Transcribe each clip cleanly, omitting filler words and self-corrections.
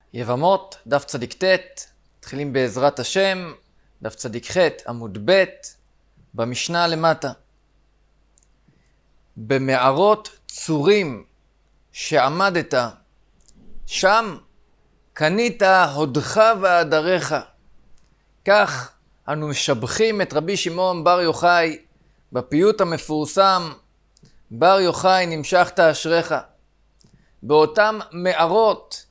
יבמות, דף צדיק ט', מתחילים בעזרת השם, דף צדיק ח', עמוד ב', במשנה למטה. במערות צורים שעמדת, שם קנית הודך והדרך. כך אנו משבחים את רבי שמעון בר יוחאי בפיוט המפורסם, בר יוחאי נמשכת אשריך. באותם מערות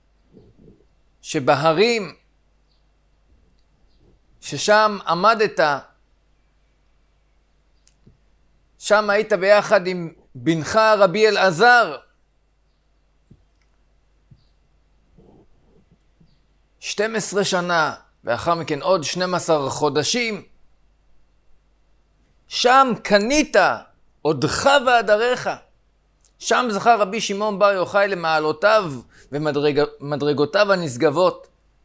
שבהרים ששם עמדת, שם היית ביחד עם בנך רבי אלעזר. 12 שנה, ואחר מכן עוד 12 חודשים, שם קנית עודך והדרך. שם זכה רבי שמעון בר יוחאי למעלותיו ומדרגותיו הנשגבות.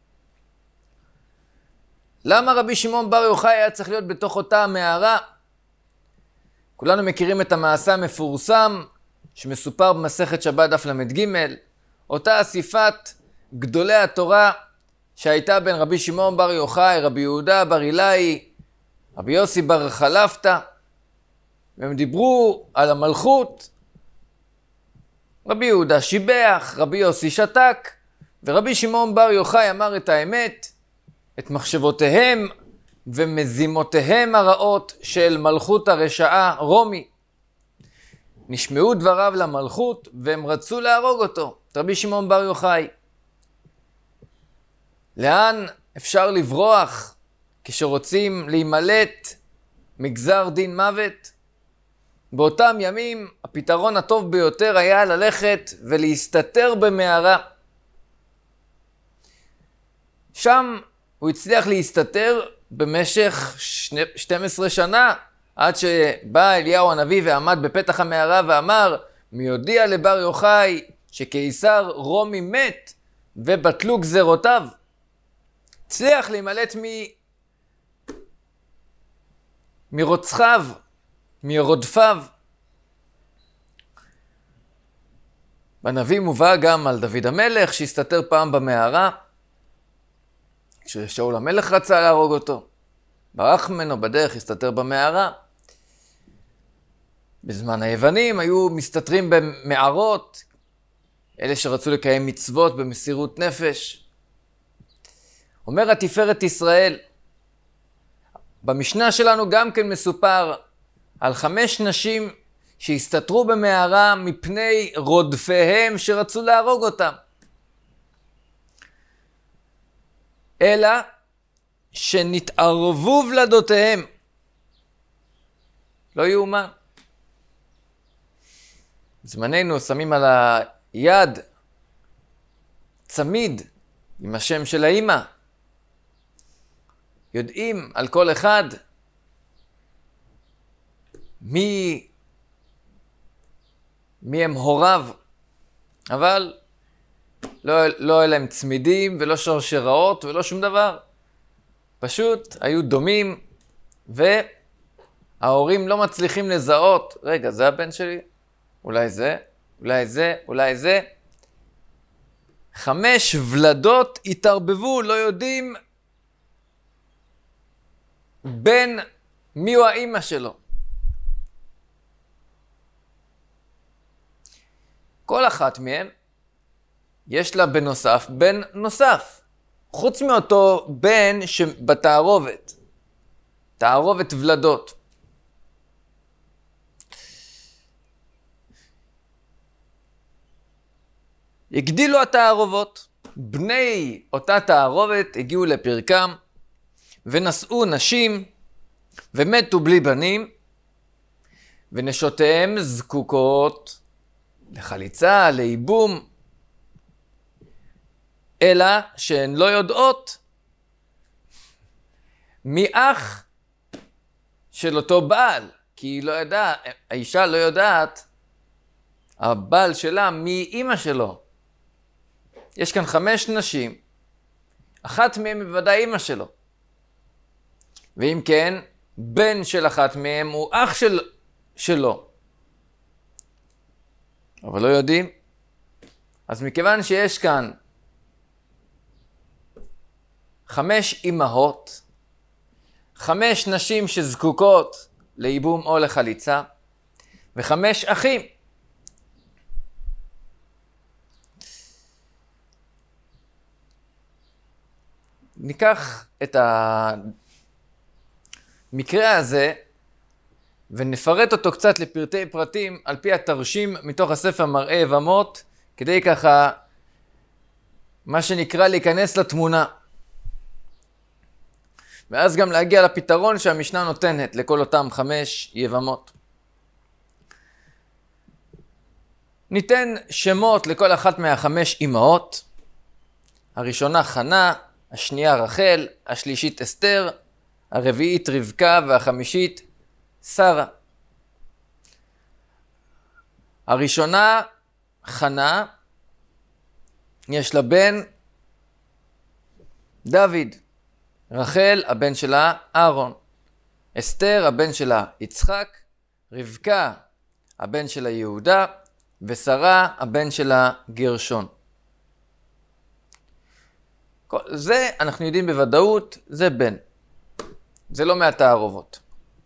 למה רבי שמעון בר יוחאי היה צריך להיות בתוך אותה המערה? כולנו מכירים את המעשה המפורסם שמסופר במסכת שבת דף למד ג', אותה אסיפת גדולי התורה שהייתה בין רבי שמעון בר יוחאי, רבי יהודה בר אילאי, רבי יוסי בר חלפתא, והם דיברו על המלכות. רבי יהודה שיבח, רבי יוסי שתק, ורבי שמעון בר יוחאי אמר את האמת, את מחשבותיהם ומזימותיהם הרעות של מלכות הרשעה רומי. נשמעו דבריו למלכות והם רצו להרוג אותו, את רבי שמעון בר יוחאי. לאן אפשר לברוח כשרוצים להימלט מגזר דין מוות? באותם ימים הפתרון הטוב ביותר היה ללכת ולהסתתר במערה. שם הוא הצליח להסתתר במשך 12 שנה, עד שבא אליהו הנביא ועמד בפתח המערה ואמר, מי יודיע לבר יוחאי שקיסר רומי מת ובטלו גזרותיו. הצליח להימלט מרוצחיו, מרודפיו. בנביא מובא גם על דוד המלך שהסתתר פעם במערה, כששאול המלך רצה להרוג אותו, ברח ממנו בדרך, הסתתר במערה. בזמן היוונים היו מסתתרים במערות, אלה שרצו לקיים מצוות במסירות נפש. אומר התפארת ישראל, במשנה שלנו גם כן מסופר על 5 נשים שהסתתרו במערה מפני רודפיהם שרצו להרוג אותם. אלא שנתערבו ולדותיהם. לא יאומן. זמננו שמים על היד צמיד עם השם של האמא. יודעים על כל אחד מי הם הוריו, אבל לא היה להם צמידים ולא שרשראות ולא שום דבר. פשוט היו דומים, וההורים לא מצליחים לזהות, רגע, זה הבן שלי? אולי זה, אולי זה, אולי זה. 5 ולדות התערבבו, לא יודעים בין מי הוא האמא שלו. כל אחת מהם יש לה בנוסף בן נוסף, חוץ מאותו בן שבתערובת, תערובת ולדות. הגדילו התערובות, בני אותה תערובת הגיעו לפרקם, ונשאו נשים, ומתו בלי בנים, ונשותיהם זקוקות לחליצה, לאיבום, אלא שהן לא יודעות מי אח של אותו בעל, כי היא לא יודעת, האישה לא יודעת, הבעל שלה, מי אמא שלו. יש כאן 5 נשים, אחת מהן בוודאי אמא שלו. ואם כן, בן של אחת מהם הוא אח שלו. אבל לא יודעים. אז מכיוון שיש כאן 5 אמהות, 5 נשים שזקוקות לייבום או לחליצה, ו5 אחים. ניקח את המקרה הזה ונפרט אותו קצת לפרטי פרטים על פי התרשים מתוך הספר מראה יבמות, כדי ככה מה שנקרא להיכנס לתמונה. ואז גם להגיע לפתרון שהמשנה נותנת לכל אותם 5 יבמות. ניתן שמות לכל אחת מה5 אמהות. הראשונה חנה, השנייה רחל, השלישית אסתר, הרביעית רבקה והחמישית שרה. הראשונה חנה, יש לה בן דוד. רחל הבן שלה אהרון. אסתר הבן שלה יצחק. רבקה הבן שלה יהודה. ושרה הבן שלה גרשון. זה אנחנו יודעים בוודאות, זה בן. זה לא מהתערובות.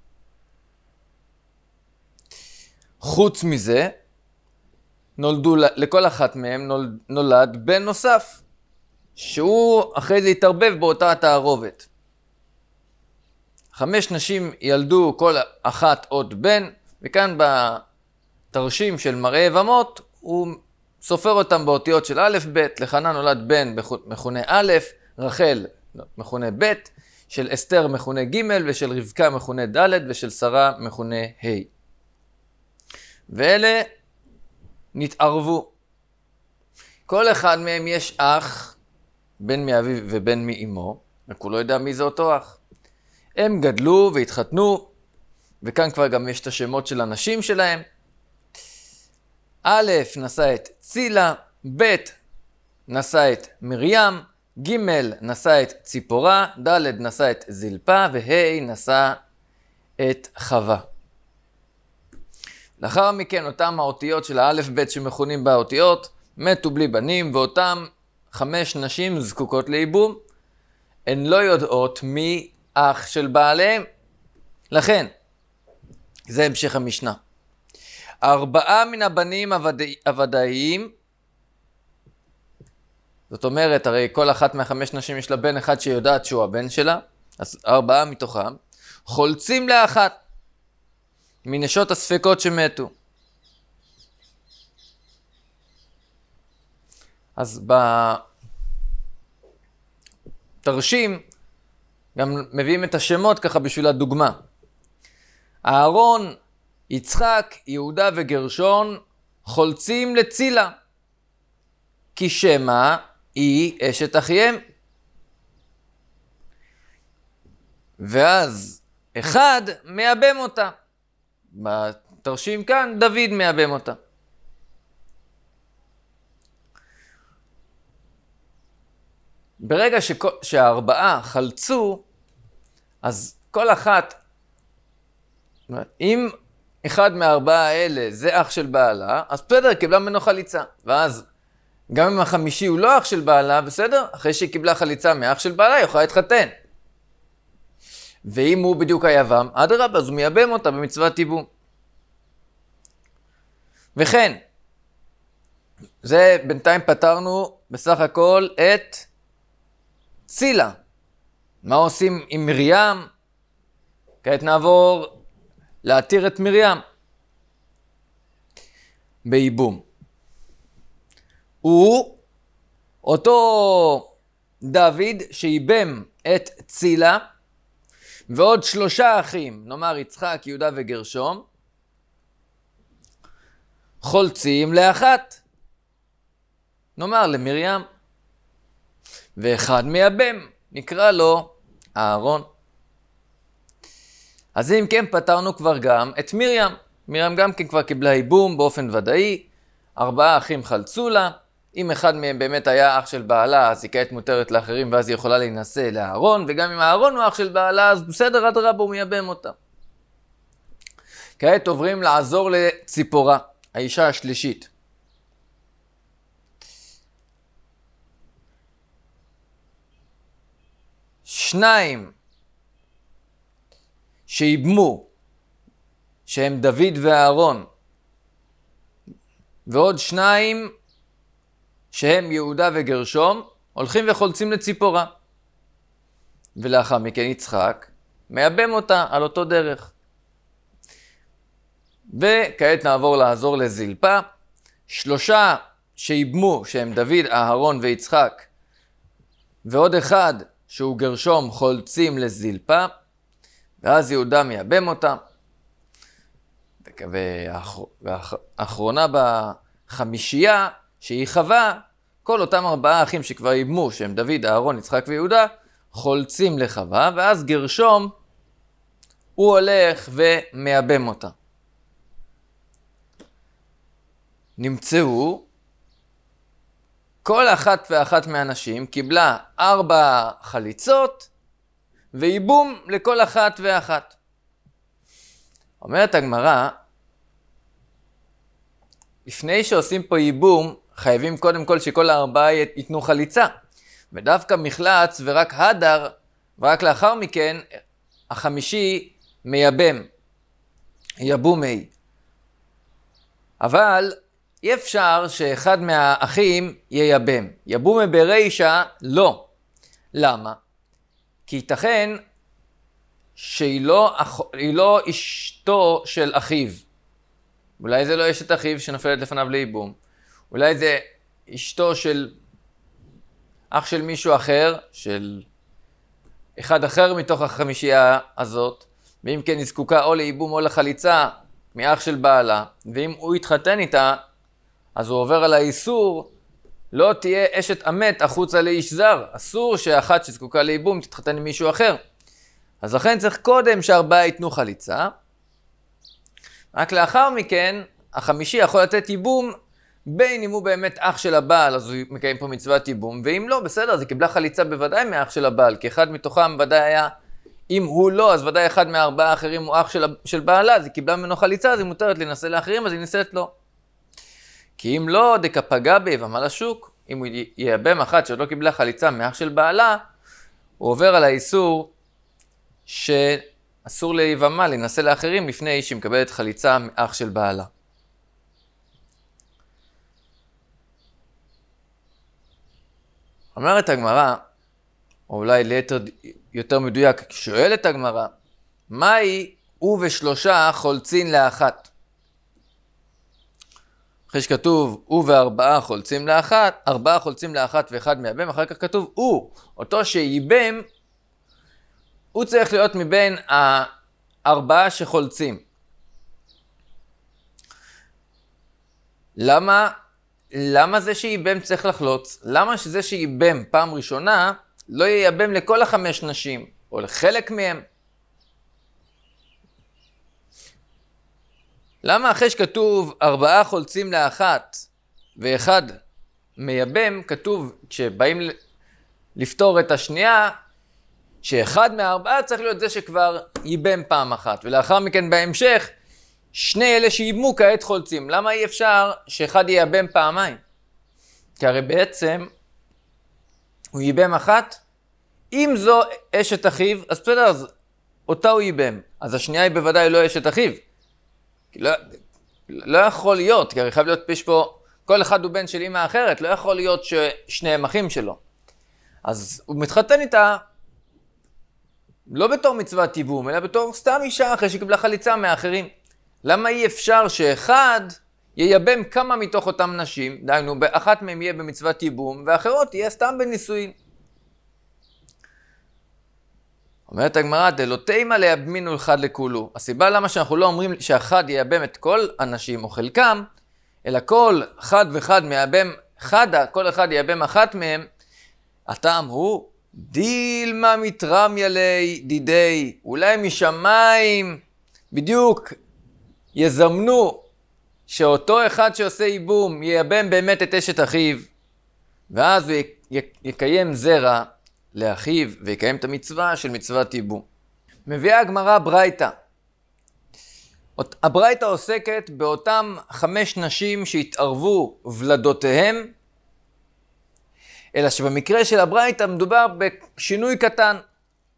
חוץ מזה, לכל אחת מהם נולד בן נוסף, שהוא אחרי זה התערבב באותה התערובת. 5 נשים ילדו כל אחת עוד בן, וכאן בתרשים של מראה יבמות, הוא סופר אותם באותיות של א' ב'. לחנה נולד בן מכונה א', רחל מכונה ב', של אסתר מכונה ג', ושל רבקה מכונה ד', ושל שרה מכונה ה'. ואלה נתערבו. כל אחד מהם יש אח, בן מאביו ובן מאמו, רק הוא לא יודע מי זה אותו אח. הם גדלו והתחתנו, וכאן כבר גם יש את השמות של הנשים שלהם. א' נשא את צילה, ב' נשא את מרים, ג' נשא את ציפורה, ד' נשא את זלפה, וה' נשא את חווה. לאחר מכן אותם האותיות של האלף ב' שמכונים באותיות מתו בלי בנים, ואותם 5 נשים זקוקות לייבום. הן לא יודעות מי אח של בעליהם. לכן, זה המשך המשנה. 4 מן הבנים הוודאיים, זאת אומרת, הרי כל אחת מה5 נשים יש לה בן אחד שיודעת שהוא הבן שלה, אז 4 מתוכם, חולצים לאחת מנשות הספקות שמתו. אז בתרשים גם מביאים את השמות ככה בשביל הדוגמה. אהרון, יצחק, יהודה וגרשון חולצים לצילה, כי שמה היא אשת אחיהם. ואז אחד מייבם אותה. בתרשים כאן דוד מייבם אותה. ברגע שהארבעה חלצו, אז כל אחת, אם אחד מהארבעה האלה זה אח של בעלה, אז בסדר, קיבלה ממנו חליצה. ואז גם אם החמישי הוא לא אח של בעלה, בסדר, אחרי שהיא קיבלה חליצה מאח של בעלה, היא יכולה להתחתן. ואם הוא בדיוק היבם, אדרבה, אז הוא מייבם אותה במצוות ייבום. וכן, זה בינתיים פתרנו בסך הכל את צילה. מה עושים עם מרים? כעת נעבור להתיר את מרים בייבום. הוא אותו דוד שייבם את צילה, ועוד 3 אחים, נאמר יצחק, יהודה וגרשום, חולצים לאחת, נאמר למרים, ואחד מייבם, נקרא לו אהרון. אז אם כן פתרנו כבר גם את מרים. מרים גם כן כבר קיבלה ייבום באופן ודאי, 4 אחים חלצו לה. אם אחד מהם באמת היה אח של בעלה, אז היא כעת מותרת לאחרים, ואז היא יכולה להינשא לאהרון, וגם אם אהרון הוא אח של בעלה, אז בסדר, אדרבה, הוא מייבם אותה. כעת עוברים לעזור לציפורה, האישה השלישית. 2 שיבמו, שהם דוד ואהרון, ועוד 2 שהם יהודה וגרשום, הולכים וחולצים לציפורה. ולאחר מכן יצחק מייבם אותה על אותו דרך. וכעת נעבור לעזור לזלפה. 3 שיבמו, שהם דוד, אהרון ויצחק, ועוד 1 שהוא גרשום, חולצים לזלפה, ואז יהודה מייבם אותה. והאחרונה בחמישייה, שהיא חווה, כל אותם 4 אחים שכבר ייבמו, שהם דוד, אהרון, יצחק ויהודה, חולצים לחווה, ואז גרשום, הוא הולך ומייבם אותה. נמצאו, כל אחת ואחת מהנשים קיבלה 4 חליצות, וייבום לכל אחת ואחת. אומרת הגמרא, לפני שעושים פה ייבום, חייבים קודם כל שכל 4 ייתנו חליצה. ודווקא מחלץ ורק הדר, ורק לאחר מכן, 5 מייבם, יבומי. אבל אי אפשר שאחד מהאחים ייבם. יבומי ברישה, לא. למה? כי ייתכן שהיא לא אשתו של אחיו. אולי זה לא אשת אחיו שנופלת לפניו לייבום. אולי זה אשתו של אח של מישהו אחר, של אחד אחר מתוך החמישייה הזאת, ואם כן היא זקוקה או לייבום או לחליצה מאח של בעלה, ואם הוא יתחתן איתה, אז הוא עובר על האיסור, לא תהיה אשת אמת החוצה לאיש זר. אסור שאחת שזקוקה לייבום תתחתן עם מישהו אחר. אז לכן צריך קודם ש4 ייתנו חליצה, רק לאחר מכן, 5 יכול לתת ייבום, בין אם הוא באמת אח של הבעל, אז הוא מקיים פה מצוות ייבום, ואם לא, בסדר, אז היא קיבלה חליצה בוודאי מאח של הבעל, כי אחד מתוכם ודאי היה, אם הוא לא, אז ודאי אחד מה4 האחרים הוא אח של בעלה, אז היא קיבלה ממנו חליצה, אז היא מותרת להינשא לאחרים, אז היא נישאת לו. כי אם לא, דקה פגע ביבמה לשוק, אם הוא ייבם אחת שעוד לא קיבלה חליצה מאח של בעלה, הוא עובר על האיסור שאסור ליבמה להינשא לאחרים לפני שהיא מקבלת חליצה מאח של בעלה. אומרת הגמרא, או אולי ליתר יותר מדויק, שואלת הגמרא, מהי הוא ו3 חולצין לאחת? אחרי שכתוב הוא ו4 חולצים לאחת, 4 חולצים לאחת ואחד מייבם, אחר כך כתוב הוא, אותו שייבם, הוא צריך להיות מבין 4 שחולצים. למה זה שייבם צריך לחלוץ? למה שזה שייבם פעם ראשונה לא ייבם לכל 5 נשים, או לחלק מהם? למה אחרי שכתוב 4 חולצים לאחת ואחד מייבם, כתוב כשבאים לפתור את השנייה, שאחד מה4 צריך להיות זה שכבר ייבם פעם אחת, ולאחר מכן בהמשך, 2 אלה שייבמו כעת חולצים. למה אי אפשר שאחד ייבם פעמיים? כי הרי בעצם הוא ייבם אחת, אם זו אשת אחיו, אז בסדר, אז אותה הוא ייבם. אז השנייה היא בוודאי לא אשת אחיו. לא יכול להיות, כי הרי חייב להיות פה, כל אחד הוא בן של אמא אחרת, לא יכול להיות ששניהם אחים שלו. אז הוא מתחתן איתה, לא בתור מצוות ייבום, אלא בתור סתם אישה אחרי שקיבלה חליצה מאחרים. למה אי אפשר שאחד ייבם כמה מתוך אותם נשים, דיינו, אחת מהם יהיה במצוות ייבום, ואחרות יהיה סתם בנישואין? אומרת הגמרא, דלא תימא ליבמינו אחד לכולו. הסיבה למה שאנחנו לא אומרים שאחד ייבם את כל הנשים או חלקם, אלא כל אחד ואחד מייבם חדה, כל אחד ייבם אחת מהם, הטעם הוא, דילמה מתרמיה לי דידי, אולי משמיים, בדיוק יזמנו שאותו אחד שעושה ייבום ייבם באמת את אשת אחיו, ואז הוא יקיים זרע לאחיו ויקיים את המצווה של מצוות ייבום. מביאה הגמרא ברייתא. הברייתא עוסקת באותם 5 נשים שהתערבו ולדותיהם, אלא שבמקרה של הברייתא מדובר בשינוי קטן.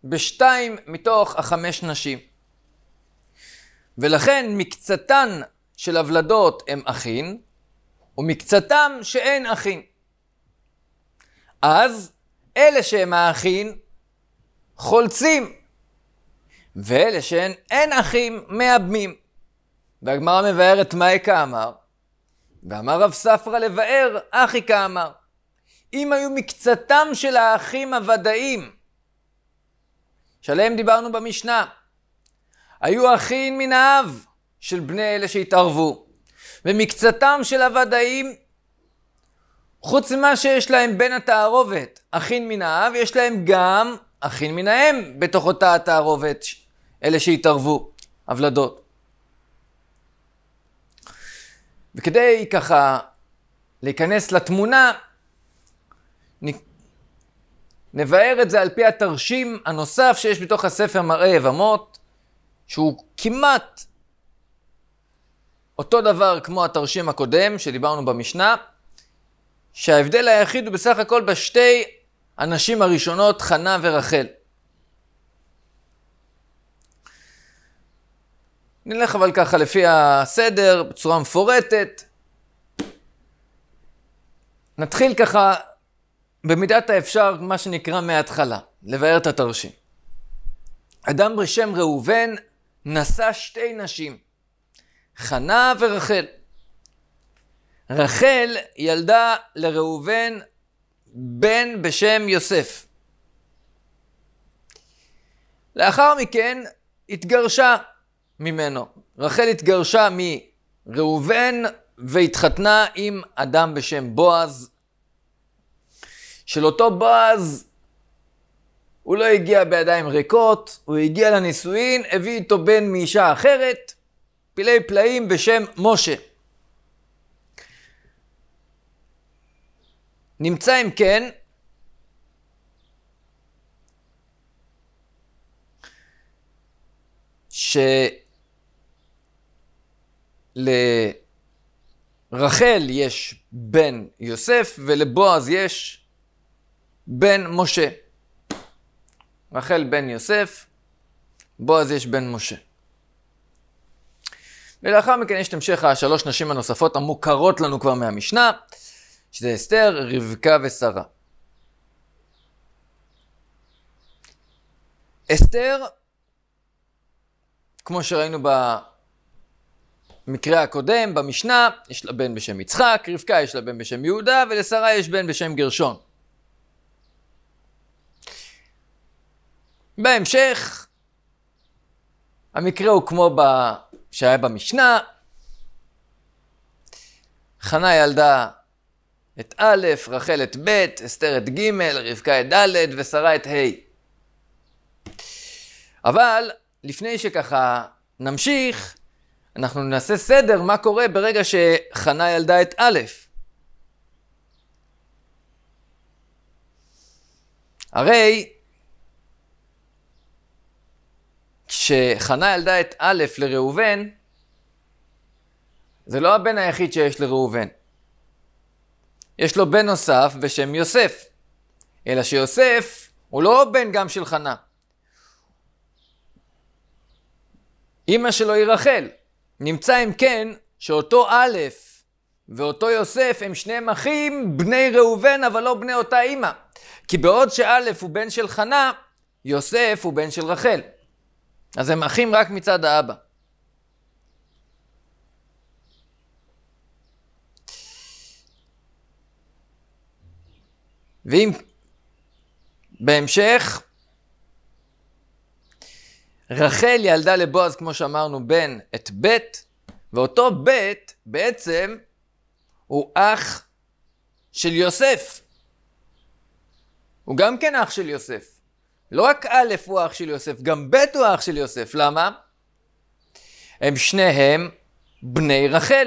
בשתיים מתוך החמש נשים. ולכן מקצתן של הוולדות הם אחין, ומקצתם שאין אחין. אז אלה שהם האחין חולצים, ואלה שהן אין אחים מאבמים. והגמרא מבארת מה כאמר, ואמר רב ספרא לבאר אחי כאמר. אם היו מקצתם של האחים הוודאים, שעליהם דיברנו במשנה, היו אחים מן האב של בני אלה שהתערבו, ומקצתם של הוודאים, חוץ ממה שיש להם בין התערובת אחים מן האב, יש להם גם אחים מן האם בתוך אותה התערובת, אלה שהתערבו, הוולדות. וכדי ככה להיכנס לתמונה, נבאר את זה על פי התרשים הנוסף שיש בתוך הספר מראה יבמות, שהוא כמעט אותו דבר כמו התרשים הקודם שדיברנו במשנה, שההבדל היחיד הוא בסך הכל בשתי הנשים הראשונות, חנה ורחל. נלך אבל ככה לפי הסדר, בצורה מפורטת. נתחיל ככה במידת האפשר, מה שנקרא מההתחלה, לבאר את התרשים. אדם בשם ראובן נשא שתי נשים, חנה ורחל. רחל ילדה לראובן בן בשם יוסף. לאחר מכן התגרשה ממנו. רחל התגרשה מראובן והתחתנה עם אדם בשם בועז. של אותו בועז הוא לא הגיע בידיים ריקות, הוא הגיע לנישואין, הביא איתו בן מאישה אחרת, פלאי פלאים בשם משה. נמצא אם כן שלרחל יש בן יוסף ולבועז יש בן משה. רחל בן יוסף, בועז יש בן משה. ולאחר מכן יש את המשך השלוש נשים הנוספות המוכרות לנו כבר מהמשנה, שזה אסתר, רבקה ושרה. אסתר, כמו שראינו במקרה הקודם, במשנה, יש לה בן בשם יצחק, רבקה יש לה בן בשם יהודה, ולשרה יש בן בשם גרשון. בהמשך, המקרה הוא כמו שהיה במשנה. חנה ילדה את א', רחל את ב', אסתר את ג', רבקה את ד' ושרה את ה'. אבל לפני שככה נמשיך, אנחנו נעשה סדר מה קורה ברגע שחנה ילדה את א'. הרי כשחנה ילדה את א' לראובן, זה לא הבן היחיד שיש לראובן. יש לו בן נוסף בשם יוסף. אלא שיוסף הוא לא בן גם של חנה. אמא שלו היא רחל. נמצא אם כן שאותו א' ואותו יוסף הם שניהם אחים בני ראובן אבל לא בני אותה אמא. כי בעוד שא' הוא בן של חנה, יוסף הוא בן של רחל. אז הם אחים רק מצד האבא. ואם בהמשך, רחל ילדה לבועז, כמו שאמרנו, בן את ב', ואותו ב' בעצם הוא אח של יוסף. הוא גם כן אח של יוסף. לא רק א' הוא אח של יוסף, גם ב' הוא אח של יוסף. למה? הם שניהם בני רחל.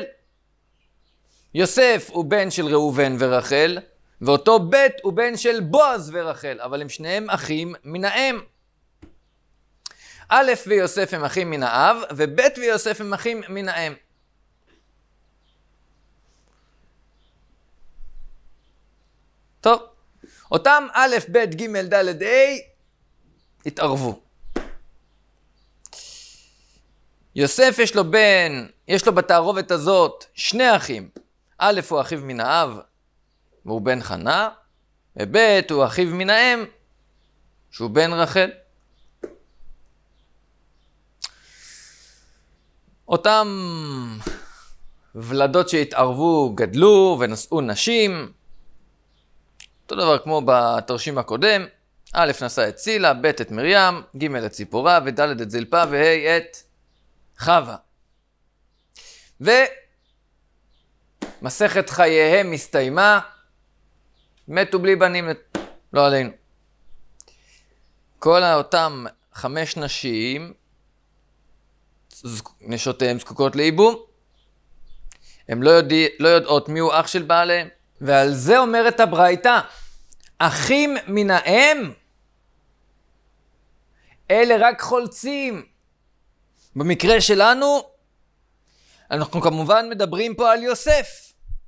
יוסף הוא בן של ראובן ורחל, ואותו ב' הוא בן של בועז ורחל, אבל הם שניהם אחים מן האם. א' ויוסף הם אחים מן האב, וב' ויוסף הם אחים מן האם. טוב, אותם א', ב', ג', ד', ה', התערבו. יוסף יש לו בתערובת הזאת שני אחים. א' הוא אחיו מן האב, והוא בן חנה, וב' הוא אחיו מן האם, שהוא בן רחל. אותם ולדות שהתערבו גדלו ונשאו נשים, אותו דבר כמו בתרשים הקודם, א' נשא את צילה, ב' את מרים, ג' את ציפורה, וד' את זלפה, וה' את חווה. ומסכת חייהם הסתיימה, מתו בלי בנים, לא עלינו. כל אותם 5 נשים, נשותיהם זקוקות לייבום, הן לא יודעות מי הוא אח של בעליהם, ועל זה אומרת הברייתא, אחים מן האם, אלה רק חולצים. במקרה שלנו, אנחנו כמובן מדברים פה על יוסף,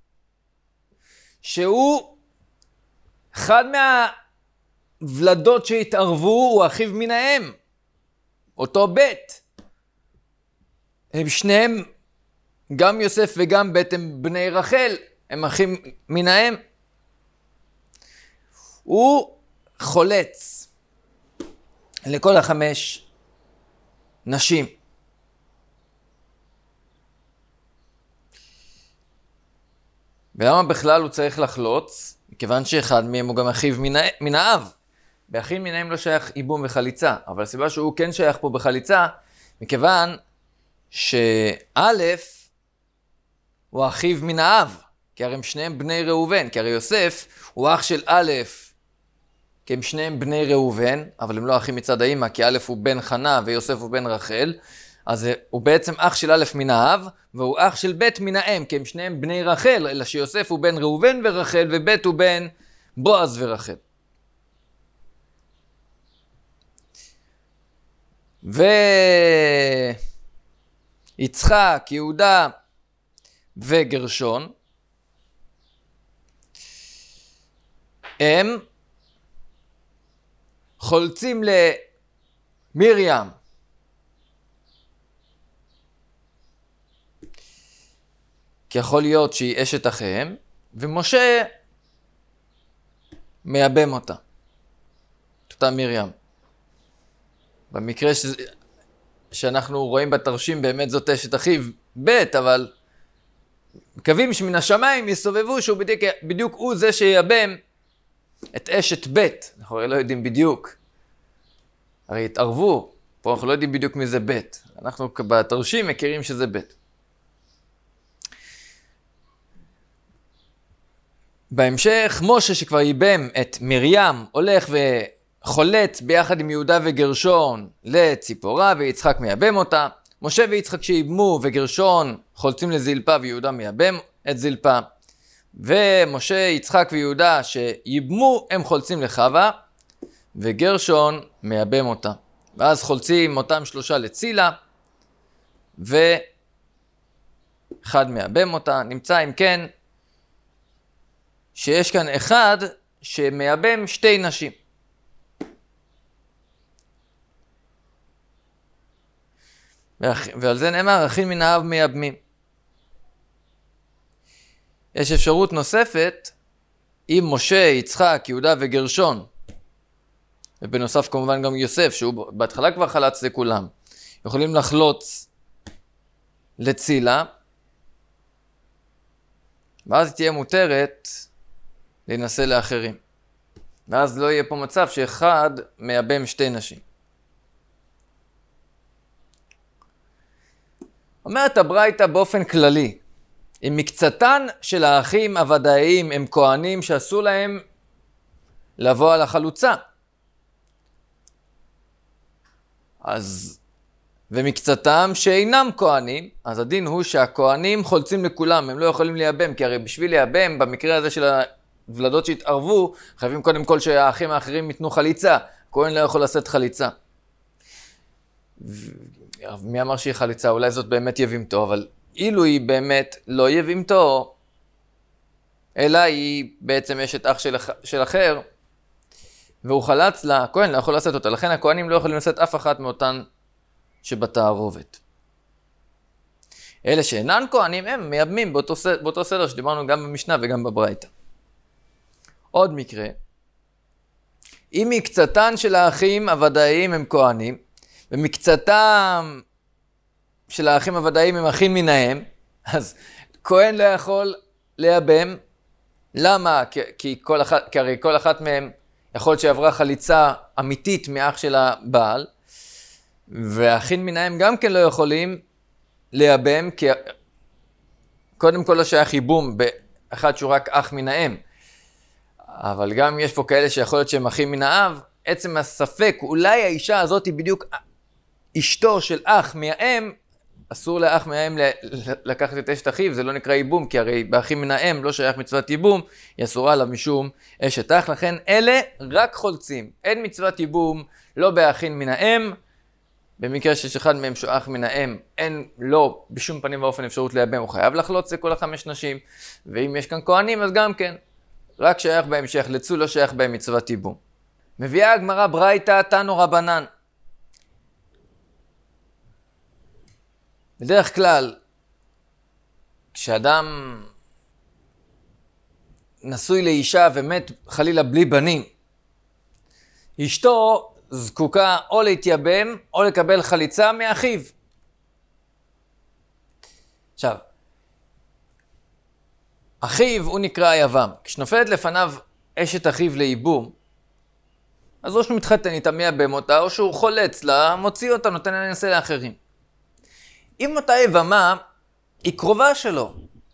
שהוא אחד מהוולדות שהתערבו, הוא אחיו מן האם, אותו בית. הם שניהם, גם יוסף וגם בית, הם בני רחל, הם אחים מן האם. הוא חולץ לכל 5 נשים. ולמה בכלל הוא צריך לחלוץ? מכיוון שאחד מהם הוא גם אחיו מן האב. באחים מן האם לא שייך ייבום וחליצה, אבל הסיבה שהוא כן שייך פה בחליצה, מכיוון שא' הוא אחיו מן האב, כי הרי הם שניהם בני ראובן, כי הרי יוסף הוא אח של א', כי הם שניהם בני ראובן, אבל הם לא אחים מצד האמא, כי א' הוא בן חנה ויוסף הוא בן רחל, אז הוא בעצם אח של א' מן האב, והוא אח של ב' מן האם, כי הם שניהם בני רחל, אלא שיוסף הוא בן ראובן ורחל, וב' הוא בן בועז ורחל. ויצחק, יהודה וגרשון, הם חולצים למרים, כי יכול להיות שהיא אשת אחיהם, ומשה מייבם אותה, את אותה מרים. במקרה שאנחנו רואים בתרשים באמת זאת אשת אחיו בית, אבל מקווים שמן השמיים יסובבו שהוא בדיוק הוא זה שיבם את אשת בית. אנחנו הרי לא יודעים בדיוק. הרי התערבו, פה אנחנו לא יודעים בדיוק מי זה בית. אנחנו בתרשים מכירים שזה בית. בהמשך, משה שכבר ייבם את מרים, הולך וחולץ ביחד עם יהודה וגרשון לציפורה, ויצחק מייבם אותה. משה ויצחק שייבמו וגרשון חולצים לזלפה, ויהודה מייבם את זלפה. ומשה, יצחק ויהודה שייבמו, הם חולצים לחווה, וגרשון מייבם אותה. ואז חולצים אותם 3 לצילה, ואחד מייבם אותה. נמצא אם כן, שיש כאן אחד שמייבם 2 נשים. ועל זה נאמר, אחים מן האב מייבמים. יש אפשרות נוספת, אם משה, יצחק, יהודה וגרשון, ובנוסף כמובן גם יוסף, שהוא בהתחלה כבר חלץ לכולם, יכולים לחלוץ לצילה, ואז תהיה מותרת להינשא לאחרים. ואז לא יהיה פה מצב שאחד מייבם 2 נשים. אומרת הברייתא באופן כללי, אם מקצתן של האחים הוודאיים הם כהנים שעשו להם לבוא על החלוצה, אז ומקצתם שאינם כהנים, אז הדין הוא שהכהנים חולצים לכולם, הם לא יכולים לייבם, כי הרי בשביל לייבם, במקרה הזה של הוולדות שהתערבו, חייבים קודם כל שהאחים האחרים ייתנו חליצה, כהן לא יכול לעשות חליצה. מי אמר שהיא חליצה? אולי זאת באמת יבימתו, אבל אילו היא באמת לא יבימתו, אלא היא בעצם אשת אח של אחר, והוא חלץ לה, הכהן לא יכול לשאת אותה, לכן הכהנים לא יכולים לשאת אף אחת מאותן שבתערובת. אלה שאינן כהנים הם מייבמים באותו סדר שדיברנו גם במשנה וגם בברייתא. עוד מקרה, אם מקצתן של האחים הוודאיים הם כהנים, ומקצתם של האחים הוודאיים הם אחים מן האם, אז כהן לא יכול לייבם. למה? כי הרי כל אחת מהם יכול להיות שעברה חליצה אמיתית מאח של הבעל, והאחים מן האם גם כן לא יכולים לייבם, כי קודם כל לא שייך ייבום באחד שהוא רק אח מן האם. אבל גם יש פה כאלה שיכול להיות שהם אחים מן האב, עצם הספק, אולי האישה הזאת היא בדיוק אשתו של אח מהאם, אסור לאח מהאם לקחת את אשת אחיו, זה לא נקרא ייבום, כי הרי באחים מן האם לא שייך מצוות ייבום, היא אסורה לה משום אשת אח, לכן אלה רק חולצים, אין מצוות ייבום, לא באחים מן האם, במקרה שיש אחד מהם שהוא אח מן האם, אין לו בשום פנים ואופן אפשרות לייבם, הוא חייב לחלוץ לכל 5 נשים, ואם יש כאן כהנים אז גם כן, רק שייך בהם שיחלצו, לא שייך בהם מצוות ייבום. מביאה הגמרא ברייתא תנו רבנן. בדרך כלל, כשאדם נשוי לאישה ומת חלילה בלי בנים, אשתו זקוקה או להתייבם או לקבל חליצה מאחיו. עכשיו, אחיו הוא נקרא יבם. כשנופלת לפניו אשת אחיו לייבום, אז או שהוא מתחתן איתה מייבם אותה, או שהוא חולץ לה, מוציא אותה, נותן לנסה לאחרים. אם אותה יבמה, היא קרובה שלו.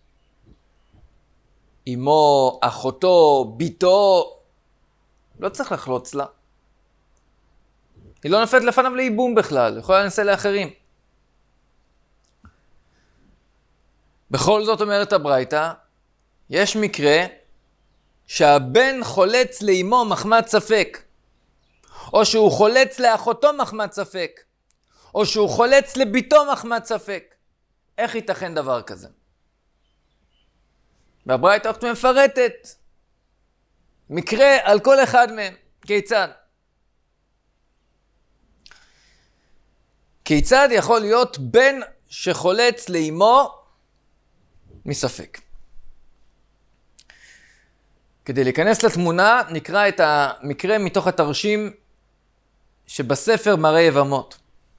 אמו, אחותו, ביתו, לא צריך לחלוץ לה. היא לא נופלת לפניו לייבום בכלל, יכולה לנסה לאחרים. בכל זאת אומרת הברייתא, יש מקרה שהבן חולץ לאמו מחמת ספק, או שהוא חולץ לאחותו מחמת ספק, או שהוא חולץ לביתו מחמת ספק. איך ייתכן דבר כזה? והברייתא מפרטת מקרה על כל אחד מהם. כיצד? כיצד יכול להיות בן שחולץ לאמו מספק? כדי להיכנס לתמונה נקרא את המקרה מתוך התרשים שבספר מראה יבמות.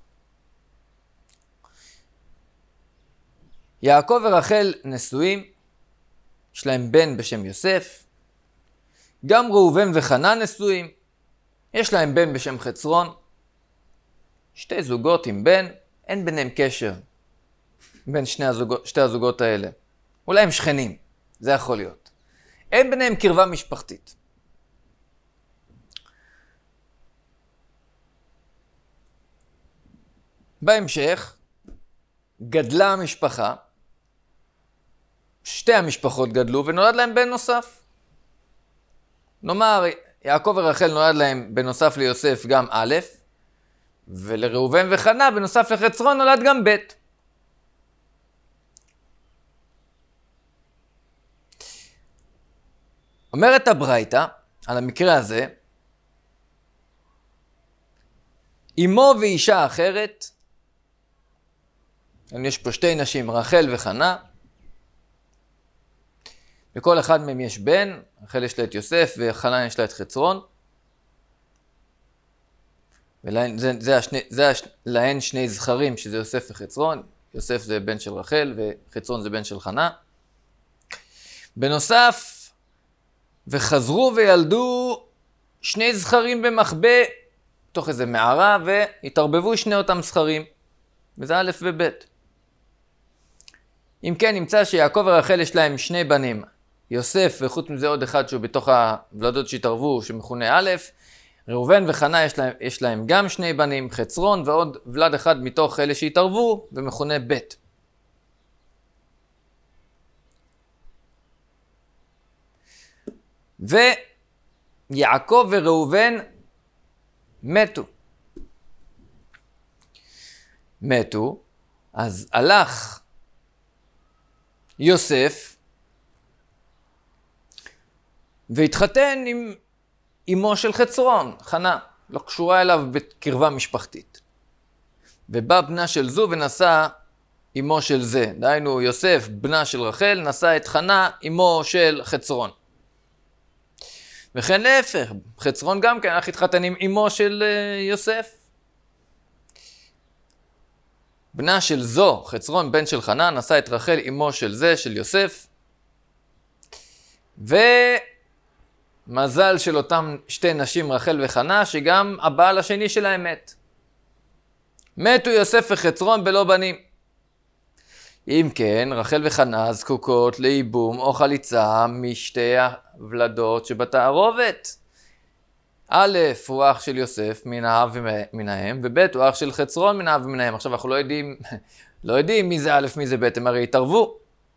יעקב ורחל נשואים, יש להם בן בשם יוסף. גם ראובן וחנה נשואים, יש להם בן בשם חצרון. 2 זוגות עם בן, אין ביניהם קשר בין שתי הזוגות האלה. אולי הם שכנים, זה יכול להיות. אין ביניהם קרבה משפחתית. בהמשך, גדלה המשפחה, 2 המשפחות גדלו ונולד להם בן נוסף. נאמר, יעקב ורחל נולד להם בנוסף ליוסף גם א', ולראובן וחנה בנוסף לחצרון נולד גם ב'. אומרת הברייתא על המקרה הזה, אמו ואישה אחרת, יש פה 2 נשים, רחל וחנה, לכל אחד מהם יש בן, רחל יש לה את יוסף וחנה יש לה את חצרון, ולהן 2 זכרים שזה יוסף וחצרון, יוסף זה בן של רחל וחצרון זה בן של חנה. בנוסף, וחזרו וילדו 2 זכרים במחבא, תוך איזה מערה, והתערבבו 2 אותם זכרים, וזה א' וב'. אם כן, נמצא שיעקב ורחל יש להם 2 בנים, יוסף וחוץ מזה עוד אחד שהוא בתוך הוולדות שהתערבו, שמכונה א', ראובן וחנה יש להם גם 2 בנים, חצרון ועוד ולד אחד מתוך אלה שהתערבו, ומכונה ב'. ויעקב וראובן מתו, אז הלך יוסף והתחתן עם אמו של חצרון, חנה, לא קשורה אליו בקרבה משפחתית. ובא בנה של זו ונשא אמו של זה. דהיינו, יוסף, בנה של רחל, נשא את חנה, אמו של חצרון. וכן להפך, חצרון גם כן, הלך התחתן עם אמו של יוסף. בנה של זו, חצרון, בן של חנה, נשא את רחל, אמו של זה, של יוסף. ומזל של אותם שתי נשים, רחל וחנה, שגם הבעל השני שלהם מת. מתו יוסף וחצרון בלא בנים. אם כן, רחל וחנה זקוקות לייבום או חליצה משתי הוולדות שבתערובת. א' הוא אח של יוסף מן האב ומן האם, וב' הוא אח של חצרון מן האב ומן האם. עכשיו אנחנו לא יודעים מי זה א' מי זה ב', הם הרי התערבו.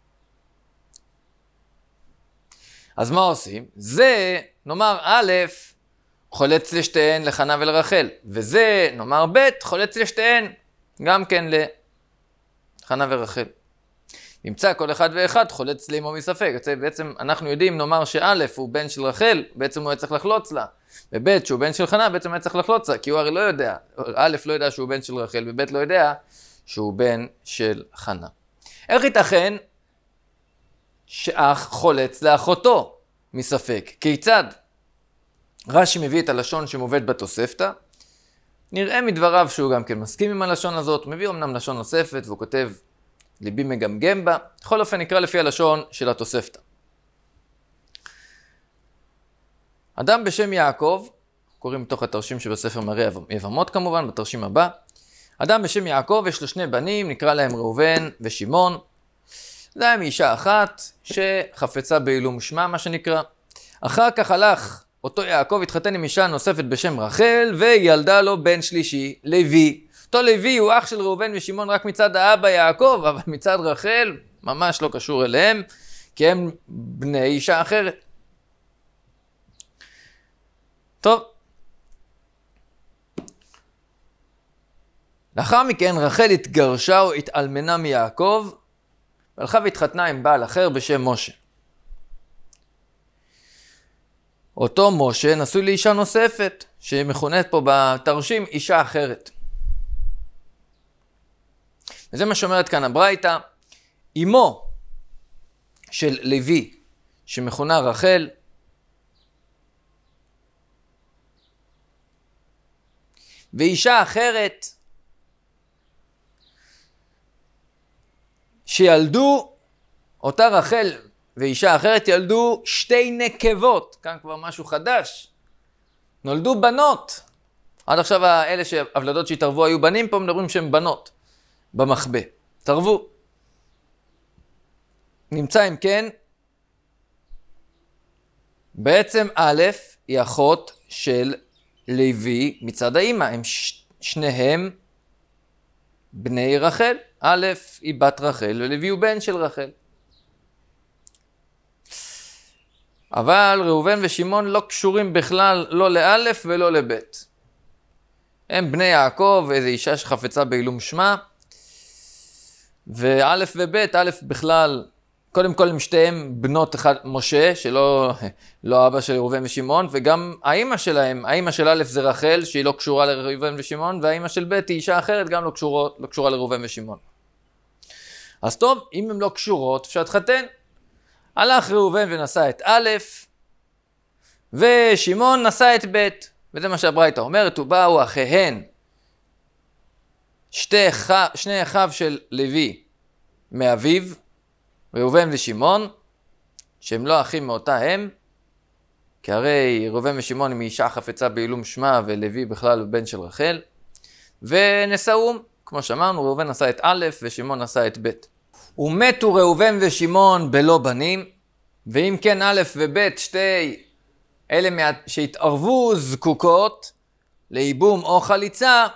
אז מה עושים? זה, נאמר א', חולץ לשתיהן לחנה ולרחל, וזה, נאמר ב', חולץ לשתיהן גם כן לחנה ורחל. נמצא כל אחד ואחד חולץ לאמו מספק. בעצם אנחנו יודעים, נאמר שא' הוא בן של רחל, בעצם הוא היה צריך לחלוץ לה, וב' שהוא בן של חנה, בעצם היה צריך לחלוץ לה, כי הוא הרי לא יודע, א' לא יודע שהוא בן של רחל, וב' לא יודע שהוא בן של חנה. איך ייתכן שאח חולץ לאחותו מספק? כיצד? רש"י מביא את הלשון שמובאת בתוספתא, נראה מדבריו שהוא גם כן מסכים עם הלשון הזאת, הוא מביא אמנם לשון נוספת והוא כותב ליבי מגמגם בה, בכל אופן נקרא לפי הלשון של התוספתא. אדם בשם יעקב, קוראים מתוך התרשים שבספר מראה יבמות כמובן, בתרשים הבא, אדם בשם יעקב יש לו שני בנים, נקרא להם ראובן ושמעון, להם אישה אחת שחפצה בעילום שמה מה שנקרא, אחר כך הלך אותו יעקב התחתן עם אישה נוספת בשם רחל, וילדה לו בן שלישי, לוי. אותו לוי הוא אח של ראובן ושמעון רק מצד האבא יעקב, אבל מצד רחל ממש לא קשור אליהם, כי הם בני אישה אחרת. טוב. לאחר מכן רחל התגרשה או התאלמנה מיעקב, והלכה והתחתנה עם בעל אחר בשם משה. אותו משה נשוי לאישה נוספת, שמכונית פה בתרשים אישה אחרת. וזה מה שאומרת כאן הברייתא, אמו של לוי, שמכונה רחל, ואישה אחרת, שילדו, אותה רחל ואישה אחרת ילדו שתי נקבות, כאן כבר משהו חדש, נולדו בנות. עד עכשיו האלה שהוולדות שהתערבו היו בנים, פה מדברים שהם בנות במחבא, תערבו. נמצא אם כן, בעצם א' היא אחות של לוי מצד האמא, הם שניהם בני רחל. א' היא בת רחל ולוי הוא בן של רחל. אבל ראובן ושמעון לא קשורים בכלל לא לאלף ולא לבית. הם בני יעקב, איזו אישה שחפצה בעילום שמה. ואלף ובית, אלף בכלל, קודם כל הם שתיהם בנות אחד, משה, שלא אבא של ראובן ושמעון, וגם האמא שלהם, האמא של אלף זה רחל, שהיא לא קשורה לראובן ושמעון, והאמא של בית היא אישה אחרת, גם לא קשורה לראובן ושמעון. אז טוב, אם הם לא קשורות, אפשר להתחתן. הלך ראובן ונשא את א', ושמעון נשא את ב', וזה מה שהברייתא אומרת, ובאו אחיהן, שני אחיו של לוי מאביו, ראובן ושמעון, שהם לא אחים מאותה אם, כי הרי ראובן ושמעון הם אישה חפצה בעילום שמה, ולוי בכלל הוא בן של רחל, ונשאום, כמו שאמרנו, ראובן נשא את א' ושמעון נשא את ב'. ומתו ראובן ושמעון בלא בנים, ואם כן א' וב' שתי אלה שהתערבו זקוקות לייבום או חליצה